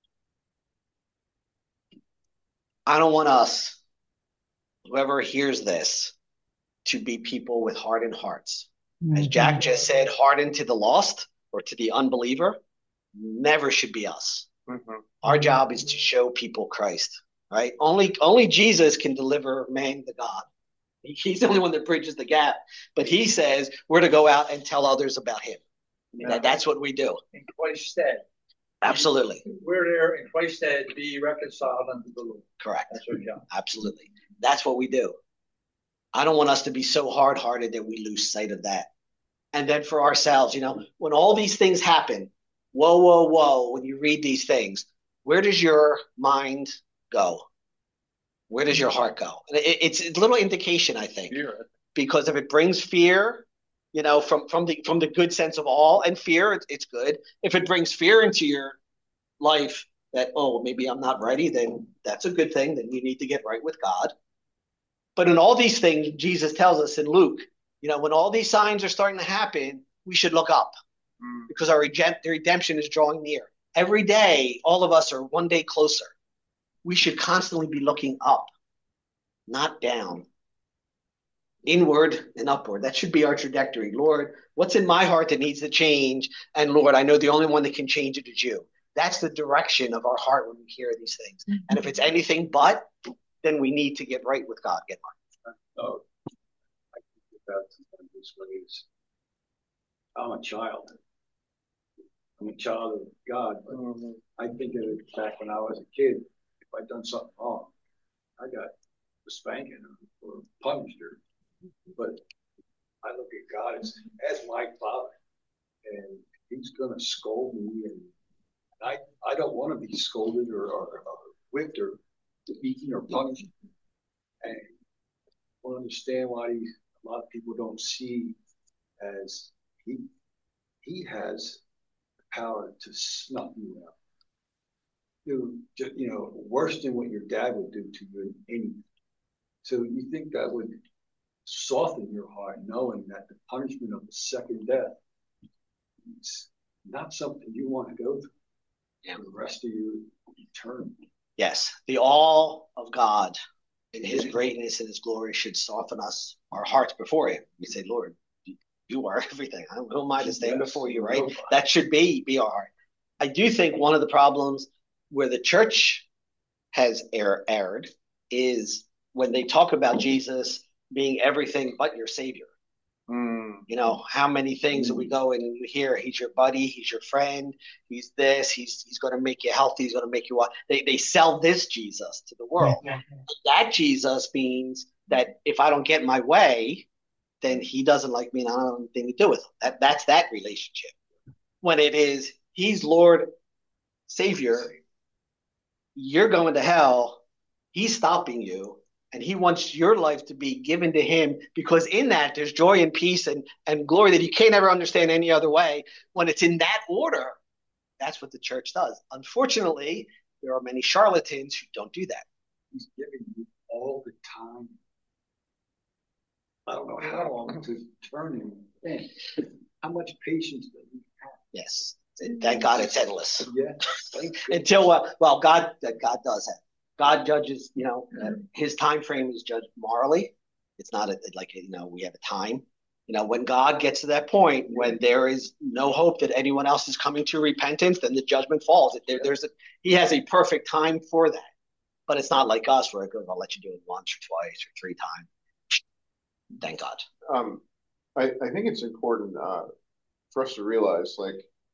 I don't want us, whoever hears this, to be people with hardened hearts. Mm-hmm. As Jack just said, hardened to the lost or to the unbeliever, never should be us. Mm-hmm. Our job is to show people Christ, right? Only, only Jesus can deliver man to God. He's the only one that bridges the gap. But He says we're to go out and tell others about Him. Yeah. That, that's what we do. In Christ's stead. Absolutely. We're there in Christ's stead, be reconciled unto the Lord. Correct. That's what we do. Absolutely. That's what we do. I don't want us to be so hard-hearted that we lose sight of that. And then for ourselves, you know, when all these things happen, whoa, whoa, whoa, when you read these things, where does your mind go? Where does your heart go? And it, it's a little indication, I think, fear. Because if it brings fear, you know, from, from the from the good sense of all and fear, it's, it's good. If it brings fear into your life that, oh, maybe I'm not ready, then that's a good thing. Then you need to get right with God. But in all these things, Jesus tells us in Luke, you know, when all these signs are starting to happen, we should look up mm. because our regen- the redemption is drawing near. Every day, all of us are one day closer. We should constantly be looking up, not down. Inward and upward. That should be our trajectory. Lord, what's in my heart that needs to change? And Lord, I know the only one that can change it is you. That's the direction of our heart when we hear these things. Mm-hmm. And if it's anything but, then we need to get right with God. Get right. Oh, I think that's this ways. I'm a child. I'm a child of God. But mm-hmm. I think of it back when I was a kid. If I'd done something wrong, I got a spanking or punished her. But I look at God as, as my Father, and He's going to scold me, and I, I don't want to be scolded or, or, or whipped or beaten or punished. And I don't understand why these, a lot of people don't see as he he has the power to snuff you out. Do just, you know, worse than what your dad would do to you in anything. So you think that would soften your heart, knowing that the punishment of the second death is not something you want to go through yeah. for the rest of your eternity. Yes, the awe of God and his greatness and his glory should soften us, our hearts before him. We say, Lord, you are everything. I don't mind to stand yes. before you, right? No. That should be, be our heart. I do think one of the problems where the church has err, erred is when they talk about Jesus being everything but your savior. Mm. You know, how many things mm. that we go and hear, he's your buddy, he's your friend, he's this, he's he's going to make you healthy, he's going to make you what? They, they sell this Jesus to the world. Yeah. That Jesus means that if I don't get my way, then he doesn't like me and I don't have anything to do with him. That, that's that relationship. When it is, he's Lord, Savior, you're going to hell, he's stopping you, and he wants your life to be given to him, because in that there's joy and peace and, and glory that you can't ever understand any other way. When it's in that order, that's what the church does. Unfortunately, there are many charlatans who don't do that. He's giving you all the time. I don't know how long to turn him in. How much patience does he have? Yes. Thank God it's endless. Yeah. Until, uh, well, God, God does that. God judges, you know, uh, his time frame is judged morally. It's not a, like, you know, we have a time. You know, when God gets to that point, when there is no hope that anyone else is coming to repentance, then the judgment falls. There, there's a, he has a perfect time for that. But it's not like us where it goes, I'll let you do it once or twice or three times. Thank God. Um, I, I think it's important uh, for us to realize, like,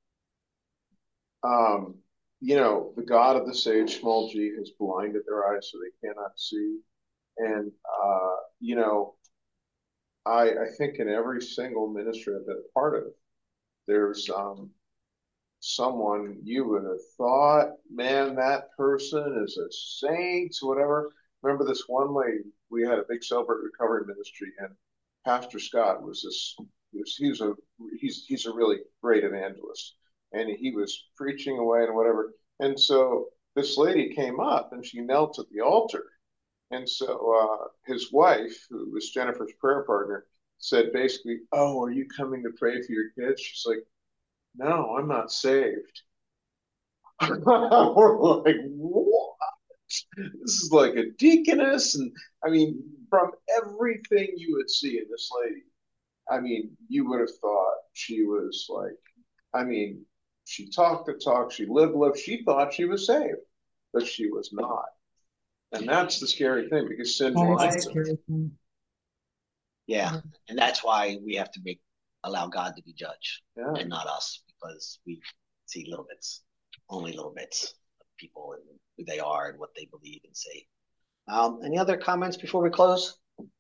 um, you know, the God of this age, small g, has blinded their eyes so they cannot see. And, uh, you know, I, I think in every single ministry I've been a part of, there's um, someone you would have thought, man, that person is a saint, whatever. Remember this one lady, we had a big Celebrate Recovery ministry, and Pastor Scott was this, he was, he was a, he's, he's a really great evangelist. And he was preaching away and whatever. And so this lady came up and she knelt at the altar. And so uh, his wife, who was Jennifer's prayer partner, said basically, oh, are you coming to pray for your kids? She's like, no, I'm not saved. We're like, what? This is like a deaconess. And I mean, from everything you would see in this lady, I mean, you would have thought she was like, I mean, she talked the talk, she lived, lived, she thought she was saved, but she was not. And that's the scary thing, because sin blinds. Yeah, and that's why we have to make allow God to be judge yeah. and not us, because we see little bits, only little bits of people and who they are and what they believe and say. Um, any other comments before we close?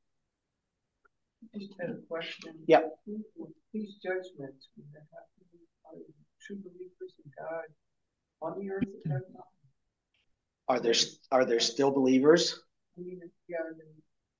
I just had a question. Yeah. These judgments, when they happen, are true believers in God on the earth at that time? Are there are there still believers? I mean, yeah. I mean,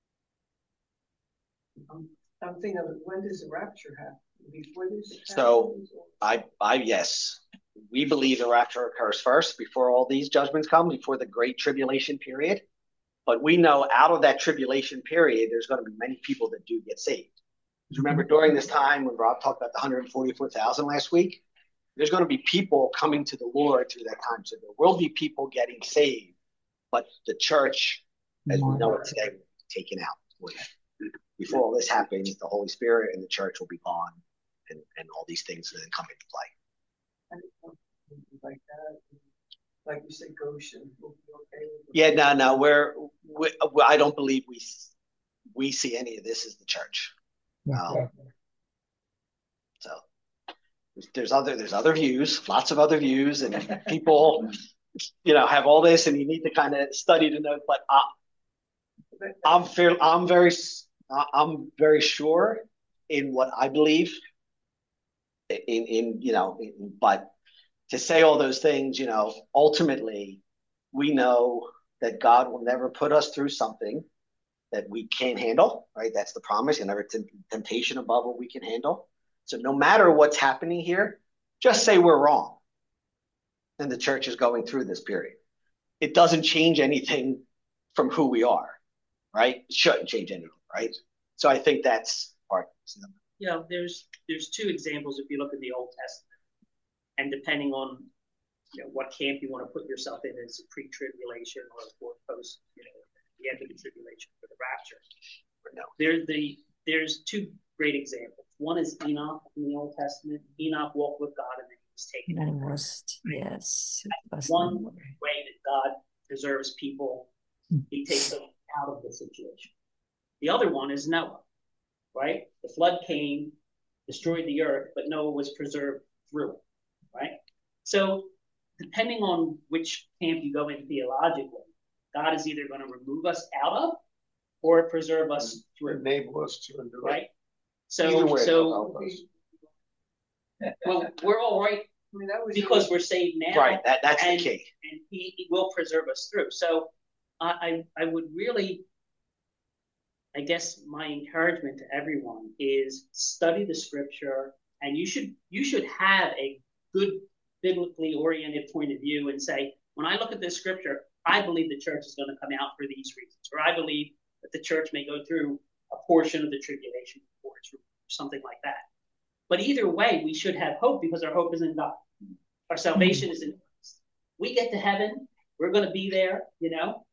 I'm, I'm thinking of when does the rapture happen? Before this? So, I, I, yes, we believe the rapture occurs first, before all these judgments come, before the great tribulation period. But we know out of that tribulation period, there's going to be many people that do get saved. Remember, during this time when Rob talked about the one hundred forty-four thousand last week, there's going to be people coming to the Lord through that time. So there will be people getting saved, but the church, as we know it today, will be taken out. Before all this happens, the Holy Spirit and the church will be gone, and, and all these things will then come into play. Like that, like you said, Goshen will be okay. Yeah, no, no, we're, we, I don't believe we we see any of this as the church. Um, so there's other there's other views, lots of other views, and people, you know, have all this, and you need to kind of study to know. But I, I'm fair, I'm very I'm very sure in what I believe. In in you know, in, but to say all those things, you know, ultimately, we know that God will never put us through something that we can't handle, right? That's the promise, and never temp- temptation above what we can handle. So no matter what's happening here, just say we're wrong. And the church is going through this period. It doesn't change anything from who we are, right? It shouldn't change anything, right? So I think that's part. Yeah, there's there's two examples if you look at the Old Testament, and depending on you know what camp you want to put yourself in, as pre-tribulation or post, you know, the end of the tribulation for the rapture. No. There's the there's two great examples. One is Enoch in the Old Testament. Enoch walked with God and then he was taken. And was, yes. Was one way that God preserves people, he takes them out of the situation. The other one is Noah, right? The flood came, destroyed the earth, but Noah was preserved through it, right? So depending on which camp you go in theologically, God is either going to remove us out of or preserve us through. Enable us to endure. Right? So, way, so well, we're all right I mean, that was because we're saved now. Right, that, that's and, the key. And he, he will preserve us through. So I, I, I would really, I guess my encouragement to everyone is study the scripture, and you should you should have a good biblically oriented point of view and say, when I look at this scripture, I believe the church is going to come out for these reasons, or I believe that the church may go through a portion of the tribulation or something like that. But either way, we should have hope because our hope is in God. Our salvation is in Christ. We get to heaven, we're going to be there, you know.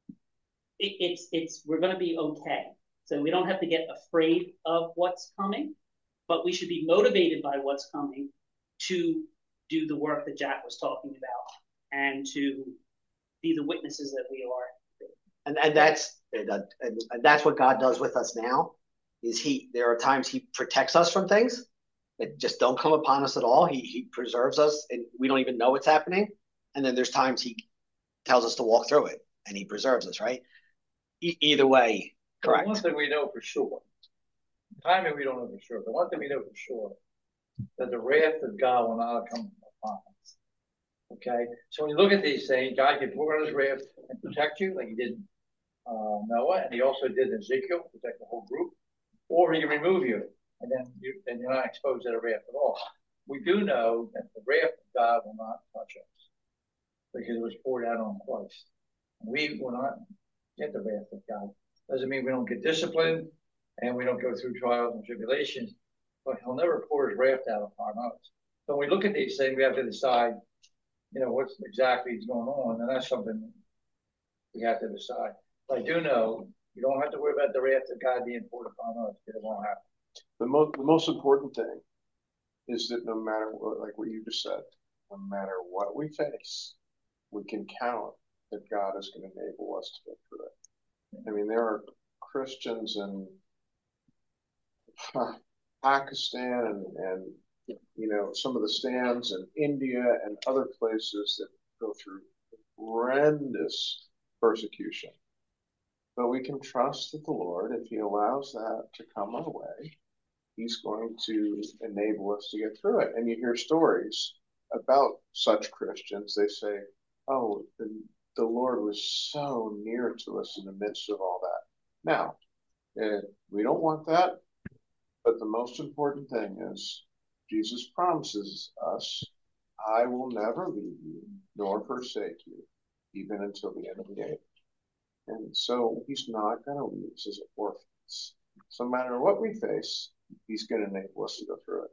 It, it's it's we're going to be okay. So we don't have to get afraid of what's coming, but we should be motivated by what's coming to do the work that Jack was talking about and to be the witnesses that we are. And and that's and that's what God does with us now. Is he? There are times he protects us from things that just don't come upon us at all. He he preserves us, and we don't even know what's happening. And then there's times he tells us to walk through it, and he preserves us. Right? E- either way, correct. Well, one thing we know for sure, timing we don't know for sure, but one thing we know for sure, that the wrath of God will not come upon us. Okay, so when you look at these things, God can pour out his wrath and protect you, like he did uh, Noah, and he also did Ezekiel, protect the whole group, or he can remove you, and then you and you're not exposed to the wrath at all. We do know that the wrath of God will not touch us because it was poured out on Christ. We will not get the wrath of God. Doesn't mean we don't get disciplined and we don't go through trials and tribulations, but he'll never pour his wrath out upon us. So when we look at these things, we have to decide, you know, what's exactly is going on, and that's something we have to decide. But I do know you don't have to worry about the wrath of God being poured upon us, because it won't happen. The most, the most important thing is that no matter what, like what you just said, no matter what we face, we can count that God is going to enable us to get through it. I mean, there are Christians in Pakistan and, and you know, some of the stands in India and other places that go through horrendous persecution. But we can trust that the Lord, if he allows that to come our way, he's going to enable us to get through it. And you hear stories about such Christians. They say, oh, the, the Lord was so near to us in the midst of all that. Now, uh, we don't want that, but the most important thing is Jesus promises us, I will never leave you nor forsake you, even until the end of the age. And so he's not going to leave us as orphans. So no matter what we face, he's going to enable us to go through it.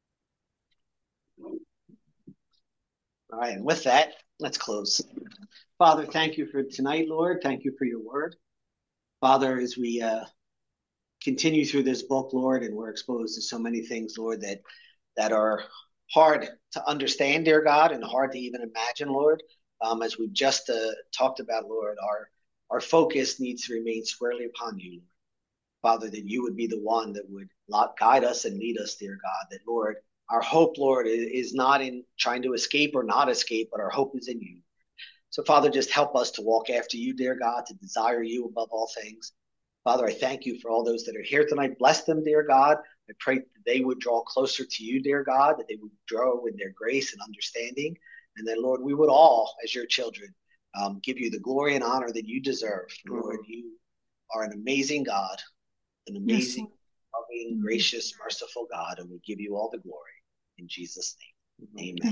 All right, and with that, let's close. Father, thank you for tonight, Lord. Thank you for your word. Father, as we uh, continue through this book, Lord, and we're exposed to so many things, Lord, that that are hard to understand, dear God, and hard to even imagine, Lord. Um, as we've just uh, talked about, Lord, our our focus needs to remain squarely upon you, Lord. Father, that you would be the one that would guide us and lead us, dear God, that, Lord, our hope, Lord, is not in trying to escape or not escape, but our hope is in you. So, Father, just help us to walk after you, dear God, to desire you above all things. Father, I thank you for all those that are here tonight. Bless them, dear God. I pray that they would draw closer to you, dear God, that they would grow in their grace and understanding. And then, Lord, we would all, as your children, um, give you the glory and honor that you deserve. Mhm. Lord, you are an amazing God, an amazing, loving, gracious, merciful God, and we give you all the glory. In Jesus' name, amen.